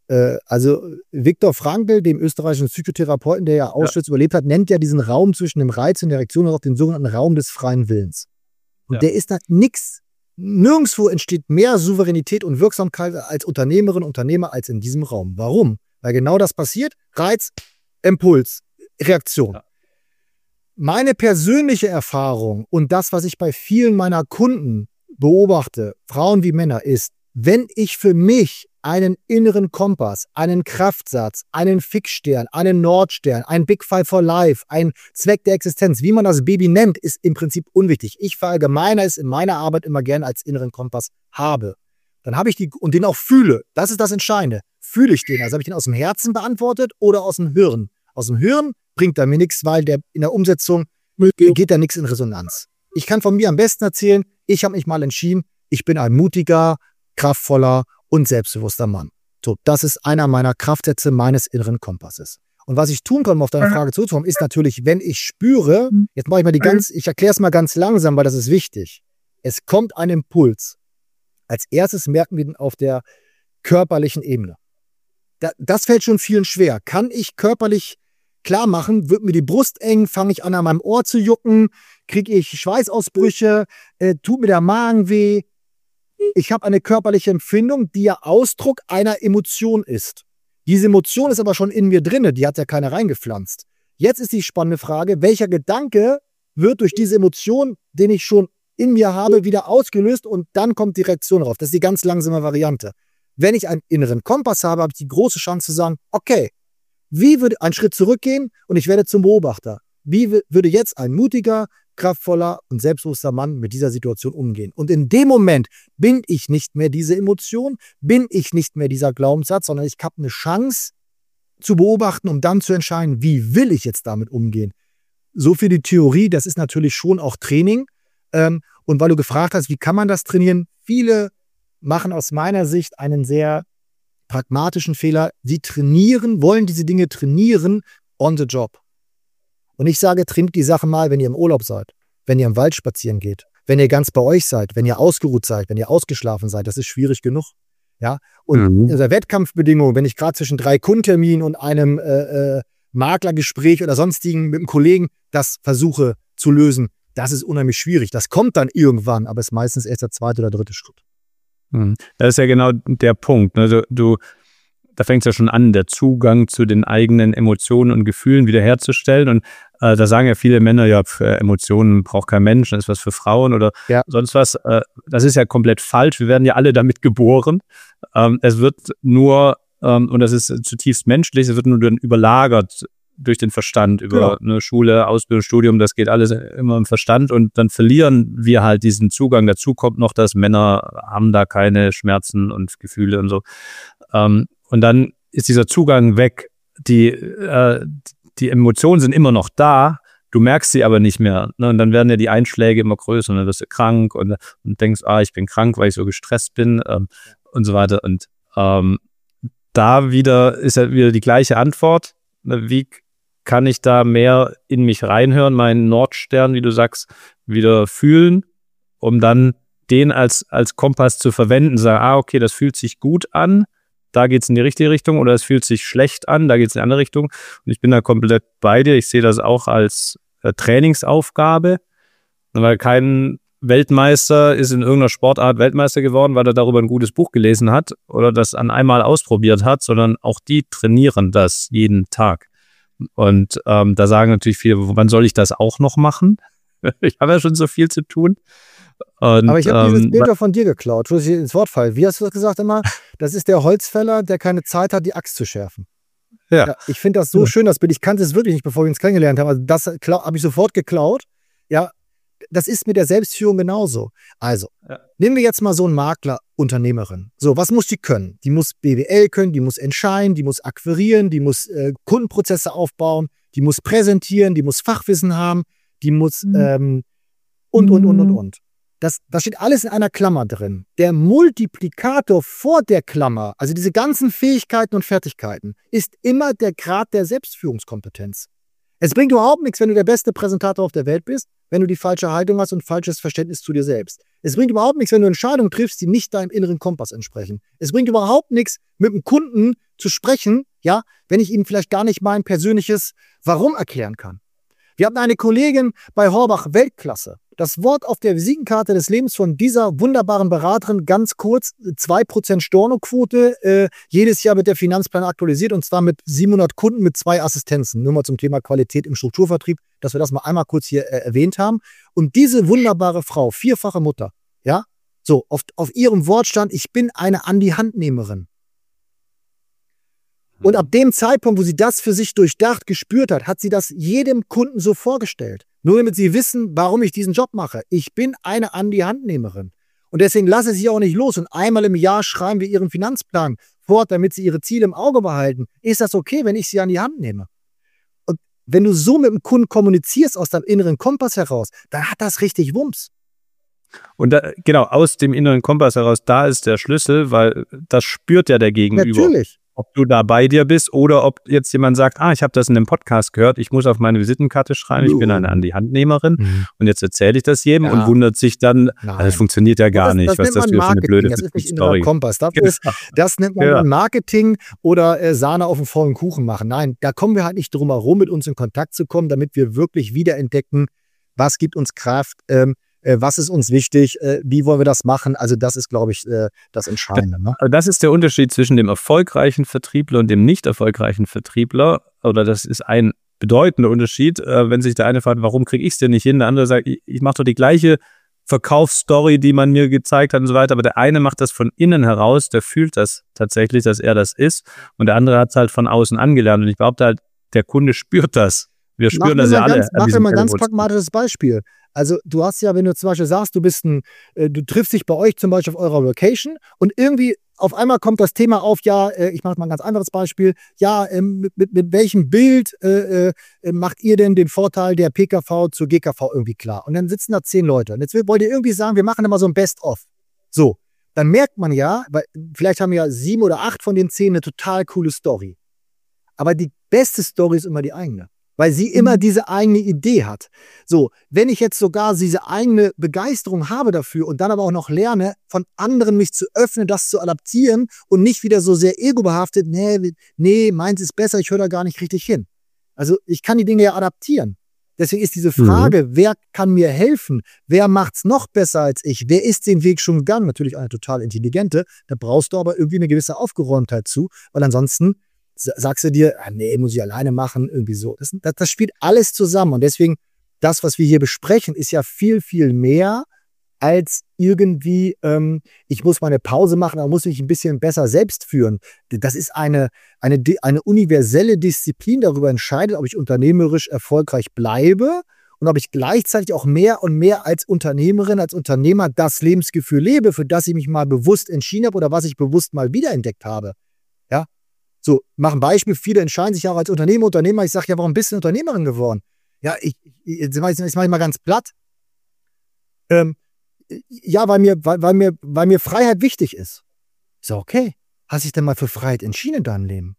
Viktor Frankl, dem österreichischen Psychotherapeuten, der ja Auschwitz überlebt hat, nennt ja diesen Raum zwischen dem Reiz und der Reaktion auch den sogenannten Raum des freien Willens. Und der ist da nirgendwo entsteht mehr Souveränität und Wirksamkeit als Unternehmerin und Unternehmer als in diesem Raum. Warum? Weil genau das passiert. Reiz, Impuls, Reaktion. Ja. Meine persönliche Erfahrung und das, was ich bei vielen meiner Kunden beobachte, Frauen wie Männer, ist, wenn ich für mich einen inneren Kompass, einen Kraftsatz, einen Fixstern, einen Nordstern, ein Big Five for Life, ein Zweck der Existenz, wie man das Baby nennt, ist im Prinzip unwichtig. Ich verallgemeine es in meiner Arbeit immer gerne als inneren Kompass habe. Dann habe ich und den auch fühle. Das ist das Entscheidende. Fühle ich den? Also habe ich den aus dem Herzen beantwortet oder aus dem Hirn? Aus dem Hirn bringt er mir nichts, weil in der Umsetzung geht da nichts in Resonanz. Ich kann von mir am besten erzählen, ich habe mich mal entschieden, ich bin ein mutiger, kraftvoller und selbstbewusster Mann. So, das ist einer meiner Kraftsätze meines inneren Kompasses. Und was ich tun kann, um auf deine Frage zuzukommen, ist natürlich, wenn ich spüre, jetzt mache ich mal ich erkläre es mal ganz langsam, weil das ist wichtig. Es kommt ein Impuls. Als erstes merken wir den auf der körperlichen Ebene. Das fällt schon vielen schwer. Kann ich körperlich klar machen, wird mir die Brust eng, fange ich an meinem Ohr zu jucken, kriege ich Schweißausbrüche, tut mir der Magen weh. Ich habe eine körperliche Empfindung, die ja Ausdruck einer Emotion ist. Diese Emotion ist aber schon in mir drin, die hat ja keiner reingepflanzt. Jetzt ist die spannende Frage, welcher Gedanke wird durch diese Emotion, den ich schon in mir habe, wieder ausgelöst und dann kommt die Reaktion darauf. Das ist die ganz langsame Variante. Wenn ich einen inneren Kompass habe, habe ich die große Chance zu sagen, okay, wie würde ein Schritt zurückgehen und ich werde zum Beobachter. Wie würde jetzt ein mutiger, kraftvoller und selbstbewusster Mann mit dieser Situation umgehen? Und in dem Moment bin ich nicht mehr diese Emotion, bin ich nicht mehr dieser Glaubenssatz, sondern ich habe eine Chance zu beobachten, um dann zu entscheiden, wie will ich jetzt damit umgehen? so viel die Theorie, das ist natürlich schon auch Training. Und weil du gefragt hast, wie kann man das trainieren? Viele machen aus meiner Sicht einen sehr pragmatischen Fehler. Sie wollen diese Dinge trainieren on the job. Und ich sage, trainiert die Sache mal, wenn ihr im Urlaub seid, wenn ihr im Wald spazieren geht, wenn ihr ganz bei euch seid, wenn ihr ausgeruht seid, wenn ihr ausgeschlafen seid. Das ist schwierig genug. Ja? Und in der Wettkampfbedingung, wenn ich gerade zwischen 3 Kundenterminen und einem Maklergespräch oder sonstigen mit einem Kollegen das versuche zu lösen, das ist unheimlich schwierig. Das kommt dann irgendwann, aber ist meistens erst der 2. oder 3. Schritt. Das ist ja genau der Punkt. Also da fängt es ja schon an, der Zugang zu den eigenen Emotionen und Gefühlen wiederherzustellen. Und da sagen ja viele Männer, ja, Emotionen braucht kein Mensch, das ist was für Frauen oder sonst was. Das ist ja komplett falsch. Wir werden ja alle damit geboren. Es wird nur, und das ist zutiefst menschlich, es wird nur dann überlagert durch den Verstand, über eine Schule, Ausbildung, Studium, das geht alles immer im Verstand und dann verlieren wir halt diesen Zugang. Dazu kommt noch, dass Männer haben da keine Schmerzen und Gefühle und so. Und dann ist dieser Zugang weg. Die Emotionen sind immer noch da, du merkst sie aber nicht mehr. Ne? Und dann werden ja die Einschläge immer größer und dann wirst du krank und denkst, ich bin krank, weil ich so gestresst bin und so weiter. Und da wieder ist ja wieder die gleiche Antwort. Wie kann ich da mehr in mich reinhören, meinen Nordstern, wie du sagst, wieder fühlen, um dann den als Kompass zu verwenden, sagen, okay, das fühlt sich gut an, da geht es in die richtige Richtung oder es fühlt sich schlecht an, da geht es in die andere Richtung. Und ich bin da komplett bei dir. Ich sehe das auch als Trainingsaufgabe, weil kein Weltmeister ist in irgendeiner Sportart Weltmeister geworden, weil er darüber ein gutes Buch gelesen hat oder das an einmal ausprobiert hat, sondern auch die trainieren das jeden Tag. Und da sagen natürlich viele, wann soll ich das auch noch machen? Ich habe ja schon so viel zu tun. Und, aber ich habe dieses Bild von dir geklaut. Entschuldigung, ins Wort fallen. Wie hast du das gesagt immer? Das ist der Holzfäller, der keine Zeit hat, die Axt zu schärfen. Ja, ich finde das so schön, das Bild. Ich kannte es wirklich nicht, bevor wir uns kennengelernt haben. Also das habe ich sofort geklaut. Ja, das ist mit der Selbstführung genauso. Also, nehmen wir jetzt mal so einen Makler, Unternehmerin. So, was muss die können? Die muss BWL können, die muss entscheiden, die muss akquirieren, die muss Kundenprozesse aufbauen, die muss präsentieren, die muss Fachwissen haben, die muss und. Das steht alles in einer Klammer drin. Der Multiplikator vor der Klammer, also diese ganzen Fähigkeiten und Fertigkeiten, ist immer der Grad der Selbstführungskompetenz. Es bringt überhaupt nichts, wenn du der beste Präsentator auf der Welt bist, wenn du die falsche Haltung hast und falsches Verständnis zu dir selbst. Es bringt überhaupt nichts, wenn du Entscheidungen triffst, die nicht deinem inneren Kompass entsprechen. Es bringt überhaupt nichts, mit einem Kunden zu sprechen, ja, wenn ich ihm vielleicht gar nicht mein persönliches Warum erklären kann. Wir hatten eine Kollegin bei Horbach, Weltklasse. Das Wort auf der Visitenkarte des Lebens von dieser wunderbaren Beraterin, ganz kurz, 2% Stornoquote, jedes Jahr wird der Finanzplan aktualisiert und zwar mit 700 Kunden mit 2 Assistenzen. Nur mal zum Thema Qualität im Strukturvertrieb, dass wir das mal einmal kurz hier erwähnt haben. Und diese wunderbare Frau, 4-fache Mutter, ja, so, auf ihrem Wort stand, ich bin eine An-die-Hand-Nehmerin. Und ab dem Zeitpunkt, wo sie das für sich durchdacht, gespürt hat sie das jedem Kunden so vorgestellt. Nur damit sie wissen, warum ich diesen Job mache. Ich bin eine An-die-Hand-Nehmerin. Und deswegen lasse ich sie auch nicht los. Und einmal im Jahr schreiben wir ihren Finanzplan fort, damit sie ihre Ziele im Auge behalten. Ist das okay, wenn ich sie an die Hand nehme? Und wenn du so mit dem Kunden kommunizierst aus deinem inneren Kompass heraus, dann hat das richtig Wumms. Und genau, aus dem inneren Kompass heraus, da ist der Schlüssel, weil das spürt ja der Gegenüber. Natürlich. Ob du da bei dir bist oder ob jetzt jemand sagt, ich habe das in einem Podcast gehört, ich muss auf meine Visitenkarte schreiben, ich bin eine An-die-Hand-Nehmerin und jetzt erzähle ich das jedem und wundert sich dann, das funktioniert ja gar nicht, was das für eine blöde Das ist nicht innerer Kompass. Das nennt man Marketing oder Sahne auf dem faulen Kuchen machen. Nein, da kommen wir halt nicht drum herum, mit uns in Kontakt zu kommen, damit wir wirklich wiederentdecken, was gibt uns Kraft, was ist uns wichtig, wie wollen wir das machen? Also das ist, glaube ich, das Entscheidende. Ne? Das ist der Unterschied zwischen dem erfolgreichen Vertriebler und dem nicht erfolgreichen Vertriebler. Oder das ist ein bedeutender Unterschied, wenn sich der eine fragt, warum kriege ich es denn nicht hin? Der andere sagt, ich mache doch die gleiche Verkaufsstory, die man mir gezeigt hat und so weiter. Aber der eine macht das von innen heraus, der fühlt das tatsächlich, dass er das ist. Und der andere hat es halt von außen angelernt. Und ich behaupte halt, der Kunde spürt das. Wir spüren das ja alle. Mach dir mal ein ganz pragmatisches Beispiel. Also du hast ja, wenn du zum Beispiel sagst, du triffst dich bei euch zum Beispiel auf eurer Location und irgendwie auf einmal kommt das Thema auf, ja, ich mache mal ein ganz anderes Beispiel, ja, mit welchem Bild macht ihr denn den Vorteil der PKV zur GKV irgendwie klar? Und dann sitzen da 10 Leute. Und jetzt wollt ihr irgendwie sagen, wir machen immer so ein Best-of. So, dann merkt man ja, weil vielleicht haben ja 7 oder 8 von den 10 eine total coole Story. Aber die beste Story ist immer die eigene. Weil sie immer diese eigene Idee hat. So, wenn ich jetzt sogar diese eigene Begeisterung habe dafür und dann aber auch noch lerne, von anderen mich zu öffnen, das zu adaptieren und nicht wieder so sehr egobehaftet, nee, meins ist besser, ich höre da gar nicht richtig hin. Also ich kann die Dinge ja adaptieren. Deswegen ist diese Frage, wer kann mir helfen? Wer macht's noch besser als ich? Wer ist den Weg schon gegangen? Natürlich eine total intelligente. Da brauchst du aber irgendwie eine gewisse Aufgeräumtheit zu, weil ansonsten sagst du dir, nee, muss ich alleine machen, irgendwie so. Das spielt alles zusammen. Und deswegen, das, was wir hier besprechen, ist ja viel, viel mehr als irgendwie, ich muss mal eine Pause machen, aber muss mich ein bisschen besser selbst führen. Das ist eine universelle Disziplin, darüber entscheidet, ob ich unternehmerisch erfolgreich bleibe und ob ich gleichzeitig auch mehr und mehr als Unternehmerin, als Unternehmer das Lebensgefühl lebe, für das ich mich mal bewusst entschieden habe oder was ich bewusst mal wiederentdeckt habe. Ja? So, mach ein Beispiel, viele entscheiden sich auch als Unternehmer. Ich sage ja, warum bist du Unternehmerin geworden? Ja, jetzt mache ich mal ganz platt. Ja, weil mir Freiheit wichtig ist. Ich sage, okay, hast du dich denn mal für Freiheit entschieden in deinem Leben?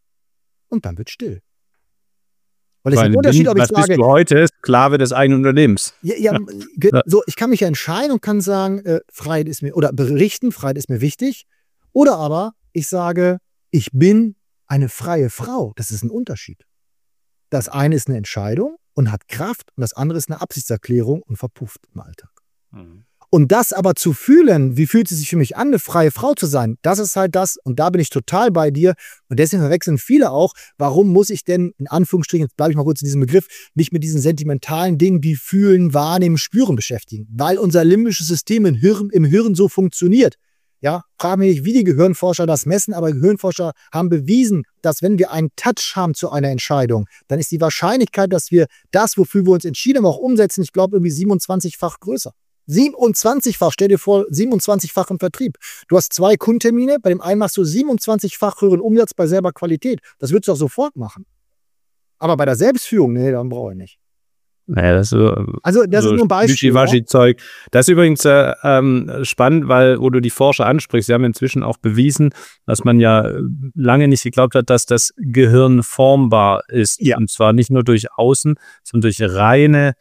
Und dann wird still. Weil es ist ein Unterschied, ob ich sage, bist du heute Sklave des eigenen Unternehmens? Ja. So, ich kann mich entscheiden und kann sagen, Freiheit ist mir, oder berichten, Freiheit ist mir wichtig. Oder aber ich sage, ich bin eine freie Frau. Das ist ein Unterschied. Das eine ist eine Entscheidung und hat Kraft und das andere ist eine Absichtserklärung und verpufft im Alltag. Und das aber zu fühlen, wie fühlt es sich für mich an, eine freie Frau zu sein, das ist halt das, und da bin ich total bei dir. Und deswegen verwechseln viele auch, warum muss ich denn, in Anführungsstrichen, jetzt bleibe ich mal kurz in diesem Begriff, mich mit diesen sentimentalen Dingen wie Fühlen, Wahrnehmen, Spüren beschäftigen. Weil unser limbisches System im Hirn so funktioniert. Ja, frage mich nicht, wie die Gehirnforscher das messen, aber Gehirnforscher haben bewiesen, dass wenn wir einen Touch haben zu einer Entscheidung, dann ist die Wahrscheinlichkeit, dass wir das, wofür wir uns entschieden haben, auch umsetzen, ich glaube, irgendwie 27-fach größer. 27-fach, stell dir vor, 27-fach im Vertrieb. Du hast 2 Kundentermine, bei dem einen machst du 27-fach höheren Umsatz bei selber Qualität. Das würdest du auch sofort machen. Aber bei der Selbstführung, nee, dann brauche ich nicht. Naja, das ist so, also das ist nur ein Beispiel. Wischiwaschi-Zeug. Das ist übrigens spannend, weil, wo du die Forscher ansprichst, sie haben inzwischen auch bewiesen, dass man ja lange nicht geglaubt hat, dass das Gehirn formbar ist. Ja. Und zwar nicht nur durch Außen, sondern durch reine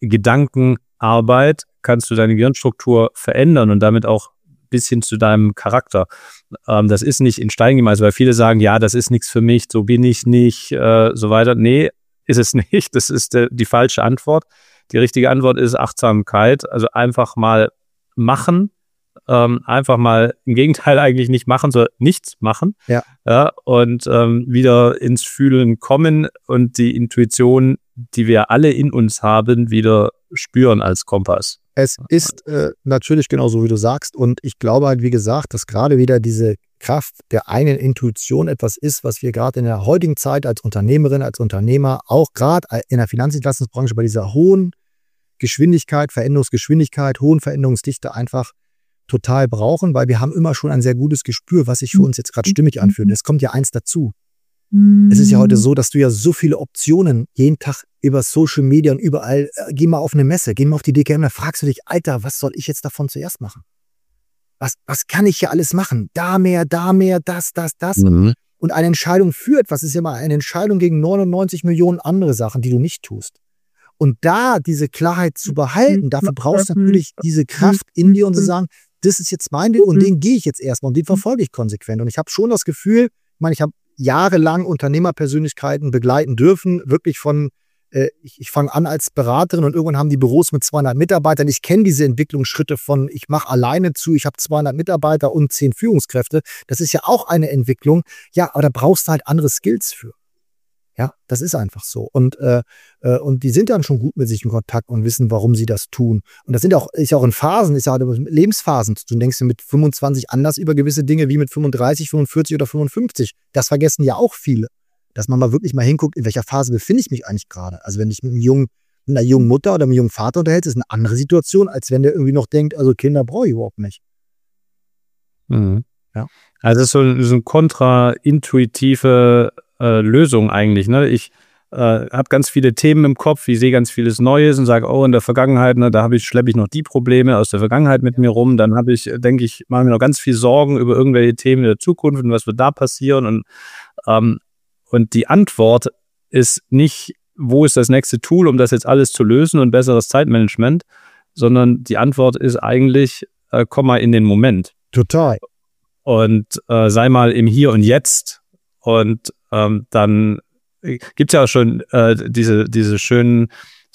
Gedankenarbeit kannst du deine Gehirnstruktur verändern und damit auch bis hin zu deinem Charakter. Das ist nicht in Stein gemeißelt, weil viele sagen, ja, das ist nichts für mich, so bin ich nicht, so weiter. Nee, ist es nicht. Das ist die falsche Antwort. Die richtige Antwort ist Achtsamkeit. Also einfach mal machen. Einfach mal im Gegenteil eigentlich nicht machen, sondern nichts machen. Ja. Und wieder ins Fühlen kommen und die Intuition, die wir alle in uns haben, wieder spüren als Kompass. Es ist natürlich genauso, wie du sagst. Und ich glaube halt, wie gesagt, dass gerade wieder diese Kraft der eigenen Intuition etwas ist, was wir gerade in der heutigen Zeit als Unternehmerin, als Unternehmer, auch gerade in der Finanzdienstleistungsbranche bei dieser hohen Geschwindigkeit, Veränderungsgeschwindigkeit, hohen Veränderungsdichte einfach total brauchen, weil wir haben immer schon ein sehr gutes Gespür, was sich für uns jetzt gerade stimmig anfühlt. Es kommt ja eins dazu. Es ist ja heute so, dass du ja so viele Optionen jeden Tag über Social Media und überall, geh mal auf eine Messe, geh mal auf die DKM, da fragst du dich, Alter, was soll ich jetzt davon zuerst machen? Was kann ich hier alles machen? Da mehr, das. Und eine Entscheidung für etwas ist ja mal eine Entscheidung gegen 99 Millionen andere Sachen, die du nicht tust. Und da diese Klarheit zu behalten, dafür brauchst du natürlich diese Kraft in dir und zu sagen, das ist jetzt mein Weg und den gehe ich jetzt erstmal und den verfolge ich konsequent. Und ich habe schon das Gefühl, ich habe jahrelang Unternehmerpersönlichkeiten begleiten dürfen, wirklich von, ich fange an als Beraterin und irgendwann haben die Büros mit 200 Mitarbeitern. Ich kenne diese Entwicklungsschritte von, ich mache alleine zu, ich habe 200 Mitarbeiter und 10 Führungskräfte. Das ist ja auch eine Entwicklung. Ja, aber da brauchst du halt andere Skills für. Ja, das ist einfach so. Und die sind dann schon gut mit sich in Kontakt und wissen, warum sie das tun. Und das ist ja auch in Phasen, ist ja auch mit Lebensphasen. Du denkst mit 25 anders über gewisse Dinge wie mit 35, 45 oder 55. Das vergessen ja auch viele. Dass man mal wirklich mal hinguckt, in welcher Phase befinde ich mich eigentlich gerade. Also wenn ich mit einer jungen Mutter oder einem jungen Vater unterhältst, ist eine andere Situation, als wenn der irgendwie noch denkt, also Kinder brauche ich überhaupt nicht. Mhm. Ja. Also es ist so eine kontraintuitive Lösung eigentlich. Ne? Ich habe ganz viele Themen im Kopf, ich sehe ganz vieles Neues und sage, in der Vergangenheit, ne, schleppe ich noch die Probleme aus der Vergangenheit mit mir rum. Dann mache ich mir noch ganz viel Sorgen über irgendwelche Themen in der Zukunft und was wird da passieren. Und die Antwort ist nicht, wo ist das nächste Tool, um das jetzt alles zu lösen und besseres Zeitmanagement, sondern die Antwort ist eigentlich, komm mal in den Moment. Total. Und sei mal im Hier und Jetzt. Und dann gibt es ja auch schon diese schönen,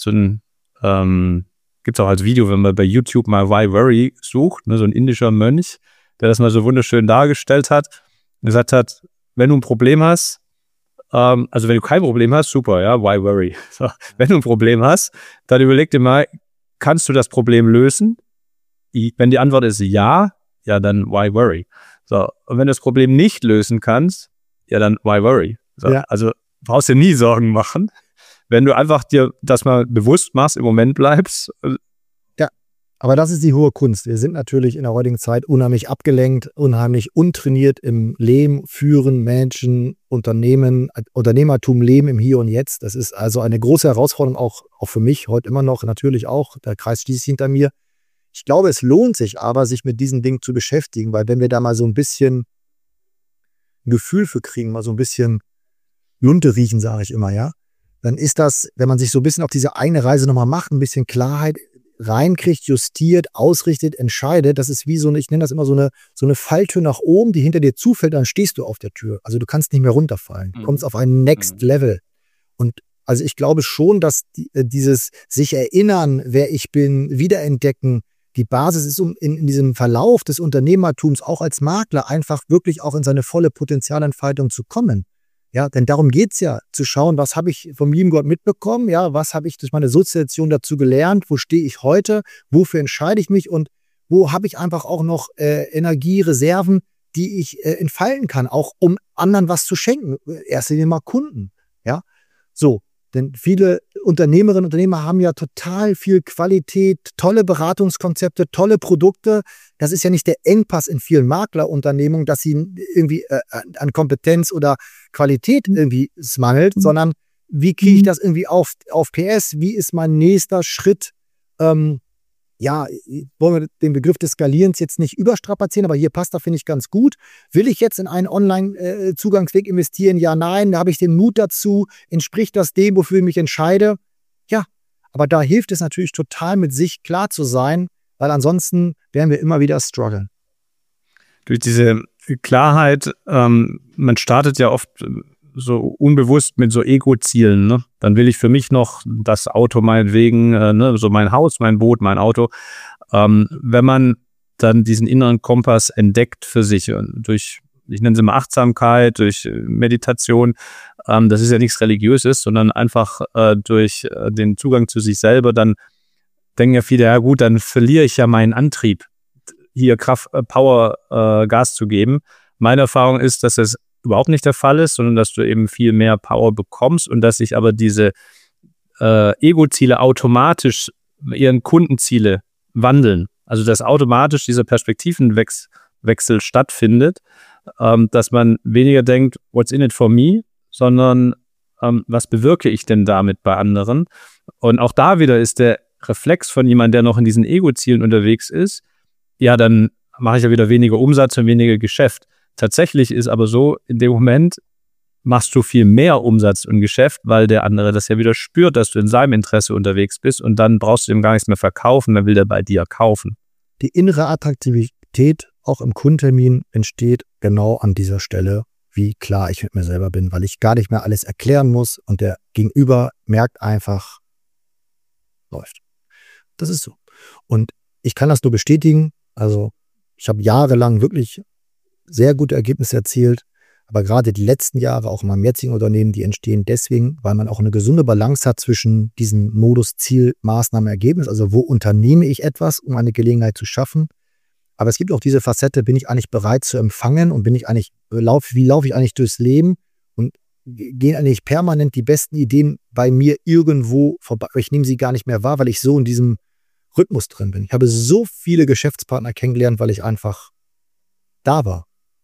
gibt es auch als Video, wenn man bei YouTube mal Why Worry sucht, ne, so ein indischer Mönch, der das mal so wunderschön dargestellt hat, gesagt hat, wenn du ein Problem hast, also wenn du kein Problem hast, super, ja, why worry? So, wenn du ein Problem hast, dann überleg dir mal, kannst du das Problem lösen? Wenn die Antwort ist ja, dann why worry? So, und wenn du das Problem nicht lösen kannst, ja, dann why worry? So, ja. Also brauchst dir nie Sorgen machen, wenn du einfach dir das mal bewusst machst, im Moment bleibst. Ja, aber das ist die hohe Kunst. Wir sind natürlich in der heutigen Zeit unheimlich abgelenkt, unheimlich untrainiert im Leben, Führen, Menschen, Unternehmen, Unternehmertum, Leben im Hier und Jetzt. Das ist also eine große Herausforderung, auch für mich, heute immer noch, natürlich auch. Der Kreis schließt sich hinter mir. Ich glaube, es lohnt sich aber, sich mit diesen Dingen zu beschäftigen, weil wenn wir da mal so ein bisschen ein Gefühl für kriegen, mal so ein bisschen Lunte riechen, sage ich immer, ja, dann ist das, wenn man sich so ein bisschen auf diese eigene Reise nochmal macht, ein bisschen Klarheit reinkriegt, justiert, ausrichtet, entscheidet, das ist wie so eine, ich nenne das immer so eine Falltür nach oben, die hinter dir zufällt, dann stehst du auf der Tür. Also du kannst nicht mehr runterfallen. Du kommst auf ein Next Level. Und also ich glaube schon, dass dieses sich erinnern, wer ich bin, wiederentdecken, die Basis ist, um in diesem Verlauf des Unternehmertums auch als Makler einfach wirklich auch in seine volle Potenzialentfaltung zu kommen. Ja, denn darum geht es ja, zu schauen, was habe ich vom lieben Gott mitbekommen, ja, was habe ich durch meine Sozialisation dazu gelernt, wo stehe ich heute, wofür entscheide ich mich und wo habe ich einfach auch noch Energiereserven, die ich entfalten kann, auch um anderen was zu schenken, erst einmal Kunden, ja, so. Denn viele Unternehmerinnen und Unternehmer haben ja total viel Qualität, tolle Beratungskonzepte, tolle Produkte. Das ist ja nicht der Engpass in vielen Maklerunternehmungen, dass sie irgendwie an Kompetenz oder Qualität irgendwie es mangelt, sondern wie kriege ich das irgendwie auf PS? Wie ist mein nächster Schritt? Wollen wir den Begriff des Skalierens jetzt nicht überstrapazieren, aber hier passt da, finde ich, ganz gut. Will ich jetzt in einen Online-Zugangsweg investieren? Ja, nein. Da habe ich den Mut dazu. Entspricht das dem, wofür ich mich entscheide? Ja, aber da hilft es natürlich total, mit sich klar zu sein, weil ansonsten werden wir immer wieder strugglen. Durch diese Klarheit, man startet ja oft so unbewusst mit so Ego-Zielen, ne? Dann will ich für mich noch das Auto meinetwegen, so mein Haus, mein Boot, mein Auto. Wenn man dann diesen inneren Kompass entdeckt für sich, durch, ich nenne es immer Achtsamkeit, durch Meditation, das ist ja nichts Religiöses, sondern einfach durch den Zugang zu sich selber, dann denken ja viele, ja gut, dann verliere ich ja meinen Antrieb, hier Kraft, Power, Gas zu geben. Meine Erfahrung ist, dass es überhaupt nicht der Fall ist, sondern dass du eben viel mehr Power bekommst und dass sich aber diese Ego-Ziele automatisch ihren Kundenziele wandeln. Also dass automatisch dieser Perspektivenwechsel stattfindet, dass man weniger denkt, what's in it for me, sondern was bewirke ich denn damit bei anderen? Und auch da wieder ist der Reflex von jemandem, der noch in diesen Ego-Zielen unterwegs ist, ja, dann mache ich ja wieder weniger Umsatz und weniger Geschäft. Tatsächlich ist aber so, in dem Moment machst du viel mehr Umsatz und Geschäft, weil der andere das ja wieder spürt, dass du in seinem Interesse unterwegs bist und dann brauchst du ihm gar nichts mehr verkaufen, dann will der bei dir kaufen. Die innere Attraktivität auch im Kundentermin entsteht genau an dieser Stelle, wie klar ich mit mir selber bin, weil ich gar nicht mehr alles erklären muss und der Gegenüber merkt einfach, läuft. Das ist so. Und ich kann das nur bestätigen, also ich habe jahrelang wirklich sehr gute Ergebnisse erzielt, aber gerade die letzten Jahre auch in meinem jetzigen Unternehmen, die entstehen deswegen, weil man auch eine gesunde Balance hat zwischen diesem Modus Ziel, Maßnahme, Ergebnis, also wo unternehme ich etwas, um eine Gelegenheit zu schaffen, aber es gibt auch diese Facette, bin ich eigentlich bereit zu empfangen und wie laufe ich eigentlich durchs Leben und gehen eigentlich permanent die besten Ideen bei mir irgendwo vorbei, ich nehme sie gar nicht mehr wahr, weil ich so in diesem Rhythmus drin bin. Ich habe so viele Geschäftspartner kennengelernt, weil ich einfach da war.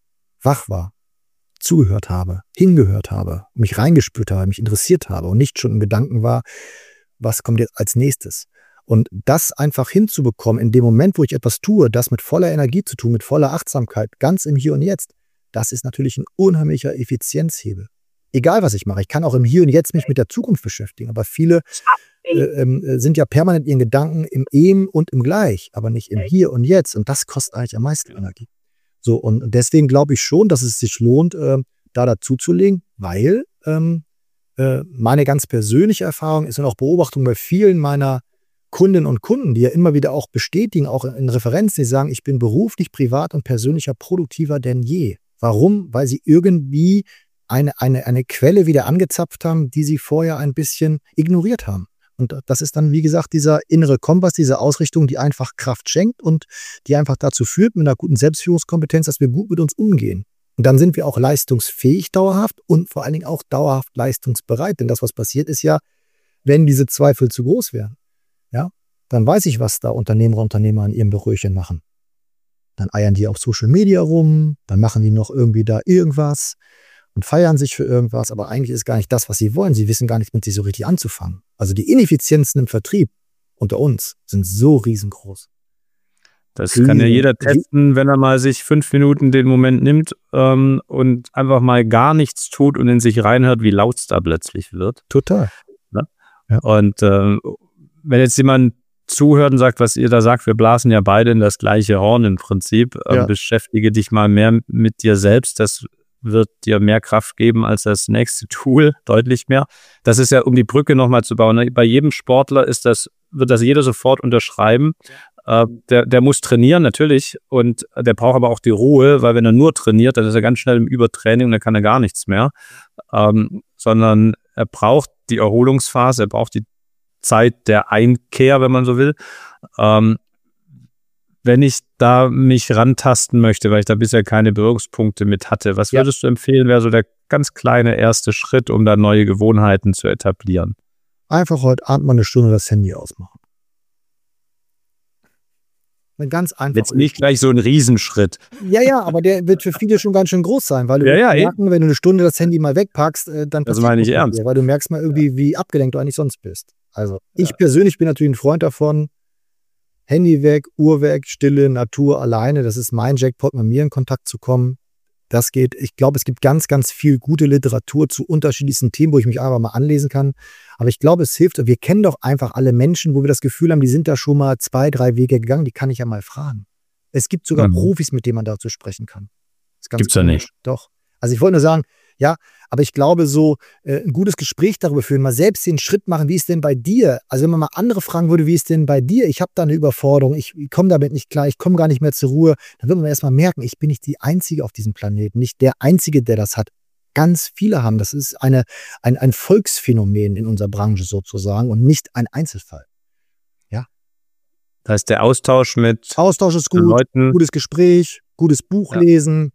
wach war, zugehört habe, hingehört habe, mich reingespürt habe, mich interessiert habe und nicht schon im Gedanken war, was kommt jetzt als nächstes. Und das einfach hinzubekommen, in dem Moment, wo ich etwas tue, das mit voller Energie zu tun, mit voller Achtsamkeit, ganz im Hier und Jetzt, das ist natürlich ein unheimlicher Effizienzhebel. Egal, was ich mache. Ich kann auch im Hier und Jetzt mich mit der Zukunft beschäftigen, aber viele sind ja permanent ihren Gedanken im Eben und im Gleich, aber nicht im Hier und Jetzt. Und das kostet eigentlich am meisten Energie. So, und deswegen glaube ich schon, dass es sich lohnt, da dazu zu legen, weil meine ganz persönliche Erfahrung ist und auch Beobachtung bei vielen meiner Kundinnen und Kunden, die ja immer wieder auch bestätigen, auch in Referenzen, die sagen, ich bin beruflich, privat und persönlicher produktiver denn je. Warum? Weil sie irgendwie eine Quelle wieder angezapft haben, die sie vorher ein bisschen ignoriert haben. Und das ist dann, wie gesagt, dieser innere Kompass, diese Ausrichtung, die einfach Kraft schenkt und die einfach dazu führt, mit einer guten Selbstführungskompetenz, dass wir gut mit uns umgehen. Und dann sind wir auch leistungsfähig dauerhaft und vor allen Dingen auch dauerhaft leistungsbereit. Denn das, was passiert, ist ja, wenn diese Zweifel zu groß werden, ja, dann weiß ich, was da Unternehmer und Unternehmer an ihrem Büröchen machen. Dann eiern die auf Social Media rum, dann machen die noch irgendwie da irgendwas und feiern sich für irgendwas, aber eigentlich ist gar nicht das, was sie wollen. Sie wissen gar nicht, mit sich so richtig anzufangen. Also die Ineffizienzen im Vertrieb unter uns sind so riesengroß. Das kann ja jeder testen, wenn er mal sich 5 Minuten den Moment nimmt und einfach mal gar nichts tut und in sich reinhört, wie laut es da plötzlich wird. Total. Ne? Ja. Und wenn jetzt jemand zuhört und sagt, was ihr da sagt, wir blasen ja beide in das gleiche Horn im Prinzip, beschäftige dich mal mehr mit dir selbst, das wird dir mehr Kraft geben als das nächste Tool, deutlich mehr. Das ist ja, um die Brücke nochmal zu bauen. Bei jedem Sportler wird das jeder sofort unterschreiben. Der muss trainieren, natürlich, und der braucht aber auch die Ruhe, weil wenn er nur trainiert, dann ist er ganz schnell im Übertraining und dann kann er gar nichts mehr. Sondern er braucht die Erholungsphase, er braucht die Zeit der Einkehr, wenn man so will. Wenn ich da mich rantasten möchte, weil ich da bisher keine Berührungspunkte mit hatte, was würdest du empfehlen, wäre so der ganz kleine erste Schritt, um da neue Gewohnheiten zu etablieren? Einfach heute Abend mal eine Stunde das Handy ausmachen. Ganz einfach. Jetzt nicht gleich so ein Riesenschritt. Ja, aber der wird für viele schon ganz schön groß sein, weil du merken, wenn du eine Stunde das Handy mal wegpackst, dann das meine ich ernst. Weil du merkst mal irgendwie, wie abgelenkt du eigentlich sonst bist. Also ich persönlich bin natürlich ein Freund davon, Handy weg, Uhr weg, Stille, Natur, alleine. Das ist mein Jackpot, mit mir in Kontakt zu kommen. Das geht. Ich glaube, es gibt ganz, ganz viel gute Literatur zu unterschiedlichsten Themen, wo ich mich einfach mal anlesen kann. Aber ich glaube, es hilft. Wir kennen doch einfach alle Menschen, wo wir das Gefühl haben, die sind da schon mal 2, 3 Wege gegangen. Die kann ich ja mal fragen. Es gibt sogar Profis, mit denen man dazu sprechen kann. Gibt's ja nicht. Doch. Also ich wollte nur sagen, ja, aber ich glaube, so ein gutes Gespräch darüber führen, mal selbst den Schritt machen, wie ist denn bei dir? Also wenn man mal andere fragen würde, wie ist denn bei dir? Ich habe da eine Überforderung, ich komme damit nicht klar, ich komme gar nicht mehr zur Ruhe. Dann wird man erstmal merken, ich bin nicht die Einzige auf diesem Planeten, nicht der Einzige, der das hat. Ganz viele haben, das ist ein Volksphänomen in unserer Branche sozusagen und nicht ein Einzelfall. Ja. Das heißt, der Austausch ist gut, Leuten, gutes Gespräch, gutes Buch lesen,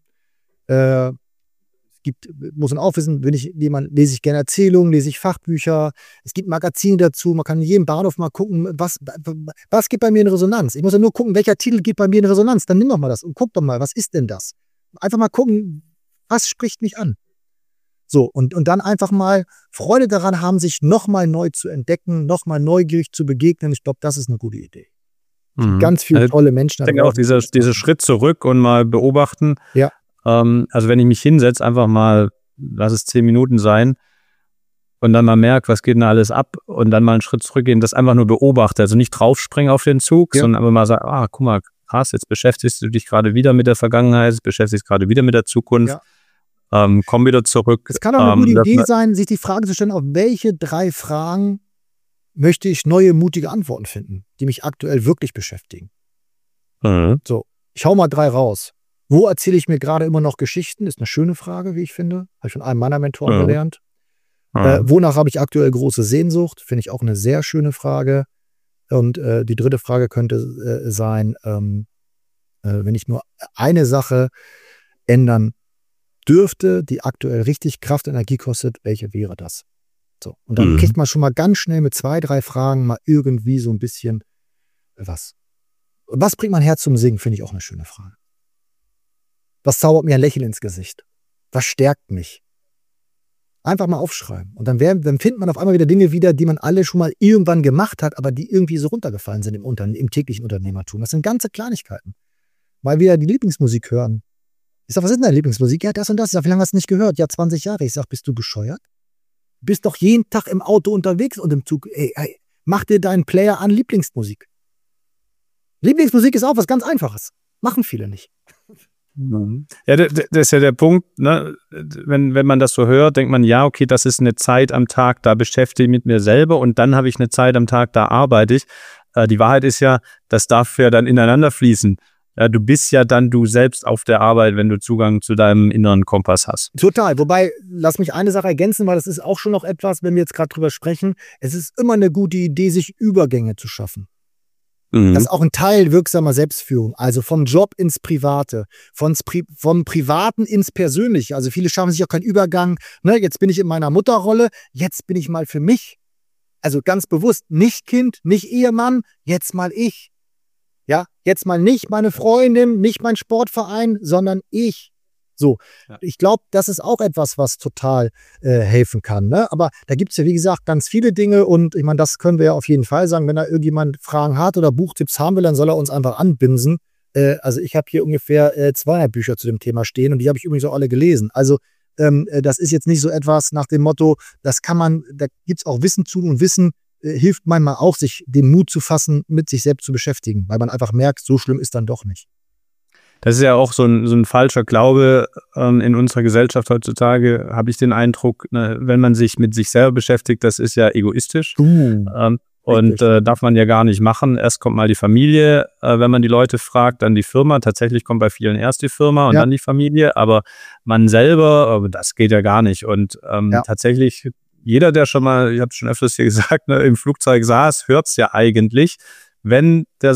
muss man auch wissen, lese ich gerne Erzählungen, lese ich Fachbücher. Es gibt Magazine dazu. Man kann in jedem Bahnhof mal gucken, was geht bei mir in Resonanz. Ich muss ja nur gucken, welcher Titel geht bei mir in Resonanz. Dann nimm doch mal das und guck doch mal, was ist denn das? Einfach mal gucken, was spricht mich an. So, und dann einfach mal Freude daran haben, sich nochmal neu zu entdecken, nochmal neugierig zu begegnen. Ich glaube, das ist eine gute Idee. Ganz viele tolle Menschen. Ich denke auch, dieser Schritt zurück und mal beobachten. Ja. Also wenn ich mich hinsetze, einfach mal, lass es 10 Minuten sein und dann mal merke, was geht denn da alles ab und dann mal einen Schritt zurückgehen, das einfach nur beobachte. Also nicht draufspringen auf den Zug, sondern einfach mal sagen, guck mal, krass, jetzt beschäftigst du dich gerade wieder mit der Vergangenheit, beschäftigst gerade wieder mit der Zukunft, komm wieder zurück. Es kann auch eine gute Idee sein, sich die Frage zu stellen, auf welche 3 Fragen möchte ich neue, mutige Antworten finden, die mich aktuell wirklich beschäftigen. So, ich hau mal 3 raus. Wo erzähle ich mir gerade immer noch Geschichten? Ist eine schöne Frage, wie ich finde. Habe ich von einem meiner Mentoren gelernt. Wonach habe ich aktuell große Sehnsucht? Finde ich auch eine sehr schöne Frage. Und die 3. Frage könnte sein, wenn ich nur eine Sache ändern dürfte, die aktuell richtig Kraft und Energie kostet, welche wäre das? So. Und dann kriegt man schon mal ganz schnell mit 2, 3 Fragen mal irgendwie so ein bisschen was. Was bringt mein Herz zum Singen, finde ich auch eine schöne Frage. Was zaubert mir ein Lächeln ins Gesicht? Was stärkt mich? Einfach mal aufschreiben. Und dann findet man auf einmal wieder Dinge wieder, die man alle schon mal irgendwann gemacht hat, aber die irgendwie so runtergefallen sind im täglichen Unternehmertum. Das sind ganze Kleinigkeiten. Weil wir die Lieblingsmusik hören. Ich sage, was ist denn deine Lieblingsmusik? Ja, das und das. Ich sage, wie lange hast du nicht gehört? Ja, 20 Jahre. Ich sage, bist du bescheuert? Du bist doch jeden Tag im Auto unterwegs und im Zug. Ey, mach dir deinen Player an Lieblingsmusik. Lieblingsmusik ist auch was ganz Einfaches. Machen viele nicht. Ja, das ist ja der Punkt, ne? Wenn man das so hört, denkt man, ja, okay, das ist eine Zeit am Tag, da beschäftige ich mich mit mir selber und dann habe ich eine Zeit am Tag, da arbeite ich. Die Wahrheit ist ja, das darf ja dann ineinander fließen. Ja, du bist ja dann du selbst auf der Arbeit, wenn du Zugang zu deinem inneren Kompass hast. Total. Wobei, lass mich eine Sache ergänzen, weil das ist auch schon noch etwas, wenn wir jetzt gerade drüber sprechen. Es ist immer eine gute Idee, sich Übergänge zu schaffen. Das ist auch ein Teil wirksamer Selbstführung. Also vom Job ins Private, vom Privaten ins Persönliche. Also viele schaffen sich auch keinen Übergang. Ne, jetzt bin ich in meiner Mutterrolle, jetzt bin ich mal für mich. Also ganz bewusst, nicht Kind, nicht Ehemann, jetzt mal ich. Ja, jetzt mal nicht meine Freundin, nicht mein Sportverein, sondern ich. So, ja. Ich glaube, das ist auch etwas, was total helfen kann. Ne? Aber da gibt es ja, wie gesagt, ganz viele Dinge und ich meine, das können wir ja auf jeden Fall sagen. Wenn da irgendjemand Fragen hat oder Buchtipps haben will, dann soll er uns einfach anbimsen. Also ich habe hier ungefähr 200 Bücher zu dem Thema stehen und die habe ich übrigens auch alle gelesen. Also das ist jetzt nicht so etwas nach dem Motto, da gibt es auch Wissen zu und Wissen hilft manchmal auch, sich den Mut zu fassen, mit sich selbst zu beschäftigen, weil man einfach merkt, so schlimm ist dann doch nicht. Das ist ja auch so ein falscher Glaube in unserer Gesellschaft heutzutage, habe ich den Eindruck, ne, wenn man sich mit sich selber beschäftigt, das ist ja egoistisch und darf man ja gar nicht machen. Erst kommt mal die Familie, wenn man die Leute fragt, dann die Firma. Tatsächlich kommt bei vielen erst die Firma und dann die Familie, aber man selber, das geht ja gar nicht. Und tatsächlich, jeder, der schon mal, ich habe es schon öfters hier gesagt, ne, im Flugzeug saß, hört es ja eigentlich. Wenn der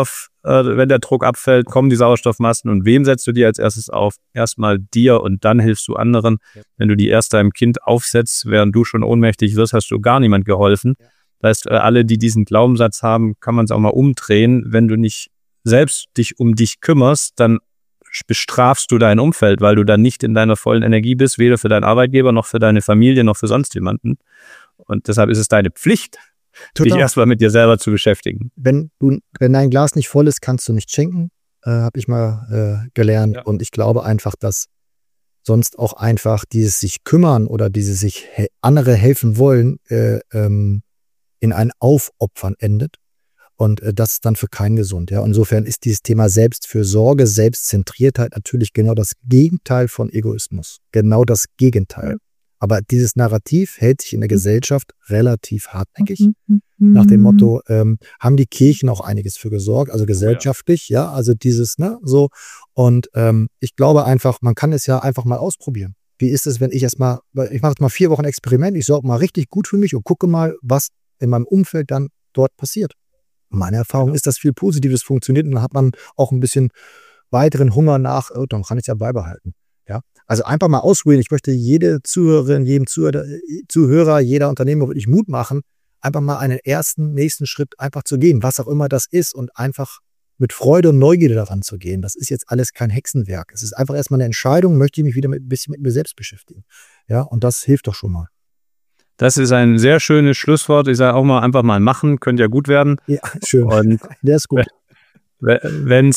Druck abfällt, kommen die Sauerstoffmasken und wem setzt du die als erstes auf? Erstmal dir und dann hilfst du anderen. Ja. Wenn du die erst deinem Kind aufsetzt, während du schon ohnmächtig wirst, hast du gar niemand geholfen. Ja. Das heißt, alle, die diesen Glaubenssatz haben, kann man es auch mal umdrehen. Wenn du nicht selbst dich um dich kümmerst, dann bestrafst du dein Umfeld, weil du dann nicht in deiner vollen Energie bist, weder für deinen Arbeitgeber, noch für deine Familie, noch für sonst jemanden. Und deshalb ist es deine Pflicht, dich erstmal mit dir selber zu beschäftigen. Wenn dein Glas nicht voll ist, kannst du nicht schenken, habe ich mal gelernt. Ja. Und ich glaube einfach, dass sonst auch einfach dieses sich kümmern oder dieses sich andere helfen wollen in ein Aufopfern endet. Und das ist dann für keinen gesund. Ja. Insofern ist dieses Thema Selbstfürsorge, Selbstzentriertheit natürlich genau das Gegenteil von Egoismus. Genau das Gegenteil. Ja. Aber dieses Narrativ hält sich in der Gesellschaft relativ hartnäckig. Nach dem Motto, haben die Kirchen auch einiges für gesorgt, also gesellschaftlich, ja, also dieses, ne, so. Und ich glaube einfach, man kann es ja einfach mal ausprobieren. Wie ist es, wenn ich mache jetzt mal 4 Wochen Experiment, ich sorge mal richtig gut für mich und gucke mal, was in meinem Umfeld dann dort passiert. Meine Erfahrung ist, dass viel Positives funktioniert und dann hat man auch ein bisschen weiteren Hunger nach, dann kann ich es ja beibehalten. Ja, also einfach mal ausprobieren. Ich möchte jede Zuhörerin, jedem Zuhörer, jeder Unternehmer wirklich Mut machen, einfach mal einen nächsten Schritt einfach zu gehen, was auch immer das ist und einfach mit Freude und Neugierde daran zu gehen. Das ist jetzt alles kein Hexenwerk. Es ist einfach erstmal eine Entscheidung, möchte ich mich wieder ein bisschen mit mir selbst beschäftigen. Ja, und das hilft doch schon mal. Das ist ein sehr schönes Schlusswort. Ich sage auch mal, einfach mal machen, könnte ja gut werden. Ja, schön. Und der ist gut. Wenn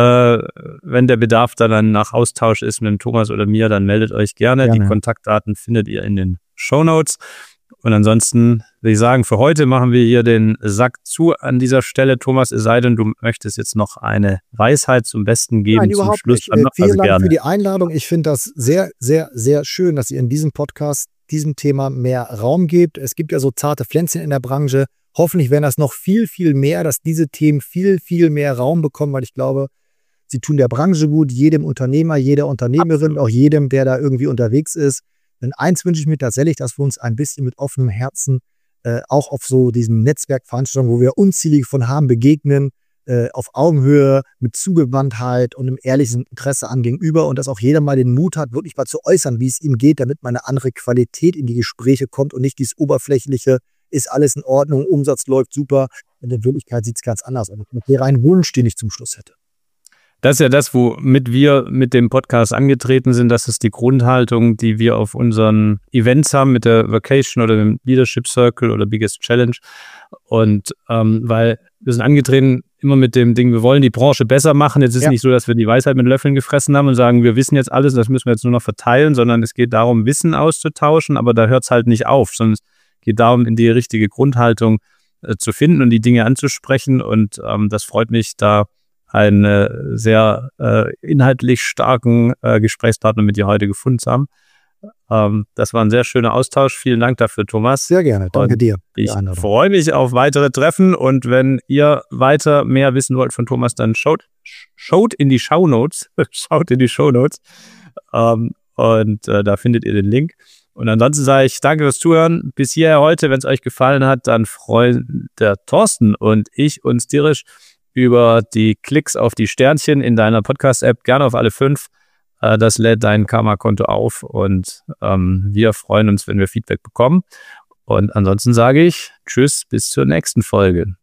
der Bedarf dann nach Austausch ist mit dem Thomas oder mir, dann meldet euch gerne. Die Kontaktdaten findet ihr in den Shownotes. Und ansonsten würde ich sagen, für heute machen wir hier den Sack zu an dieser Stelle. Thomas, es sei denn, du möchtest jetzt noch eine Weisheit zum Besten geben. Nein, zum Schluss. Vielen Dank für die Einladung. Ich finde das sehr, sehr, sehr schön, dass ihr in diesem Podcast diesem Thema mehr Raum gebt. Es gibt ja so zarte Pflänzchen in der Branche. Hoffentlich werden das noch viel, viel mehr, dass diese Themen viel, viel mehr Raum bekommen, weil ich glaube, sie tun der Branche gut, jedem Unternehmer, jeder Unternehmerin, auch jedem, der da irgendwie unterwegs ist. Denn eins wünsche ich mir tatsächlich, dass wir uns ein bisschen mit offenem Herzen auch auf so diesen Netzwerkveranstaltungen, wo wir unzählige von haben, begegnen, auf Augenhöhe, mit Zugewandtheit und einem ehrlichen Interesse an Gegenüber und dass auch jeder mal den Mut hat, wirklich mal zu äußern, wie es ihm geht, damit mal eine andere Qualität in die Gespräche kommt und nicht dieses oberflächliche, ist alles in Ordnung, Umsatz läuft super. In der Wirklichkeit sieht es ganz anders aus. Das wäre ein Wunsch, den ich zum Schluss hätte. Das ist ja das, womit wir mit dem Podcast angetreten sind. Das ist die Grundhaltung, die wir auf unseren Events haben mit der Vacation oder dem Leadership Circle oder Biggest Challenge. Und weil wir sind angetreten immer mit dem Ding, wir wollen die Branche besser machen. Jetzt ist nicht so, dass wir die Weisheit mit Löffeln gefressen haben und sagen, wir wissen jetzt alles, das müssen wir jetzt nur noch verteilen, sondern es geht darum, Wissen auszutauschen, aber da hört es halt nicht auf, sondern es geht darum, in die richtige Grundhaltung zu finden und die Dinge anzusprechen. Und das freut mich, da einen sehr inhaltlich starken Gesprächspartner mit dir heute gefunden zu haben. Das war ein sehr schöner Austausch. Vielen Dank dafür, Thomas. Sehr gerne. Danke dir. Ich freue mich auf weitere Treffen. Und wenn ihr weiter mehr wissen wollt von Thomas, dann schaut in die Shownotes. Schaut in die Shownotes. Da findet ihr den Link. Und ansonsten sage ich danke fürs Zuhören. Bis hierher heute. Wenn es euch gefallen hat, dann freuen der Thorsten und ich uns tierisch über die Klicks auf die Sternchen in deiner Podcast-App. Gerne auf alle 5. Das lädt dein Karma-Konto auf und wir freuen uns, wenn wir Feedback bekommen. Und ansonsten sage ich Tschüss, bis zur nächsten Folge.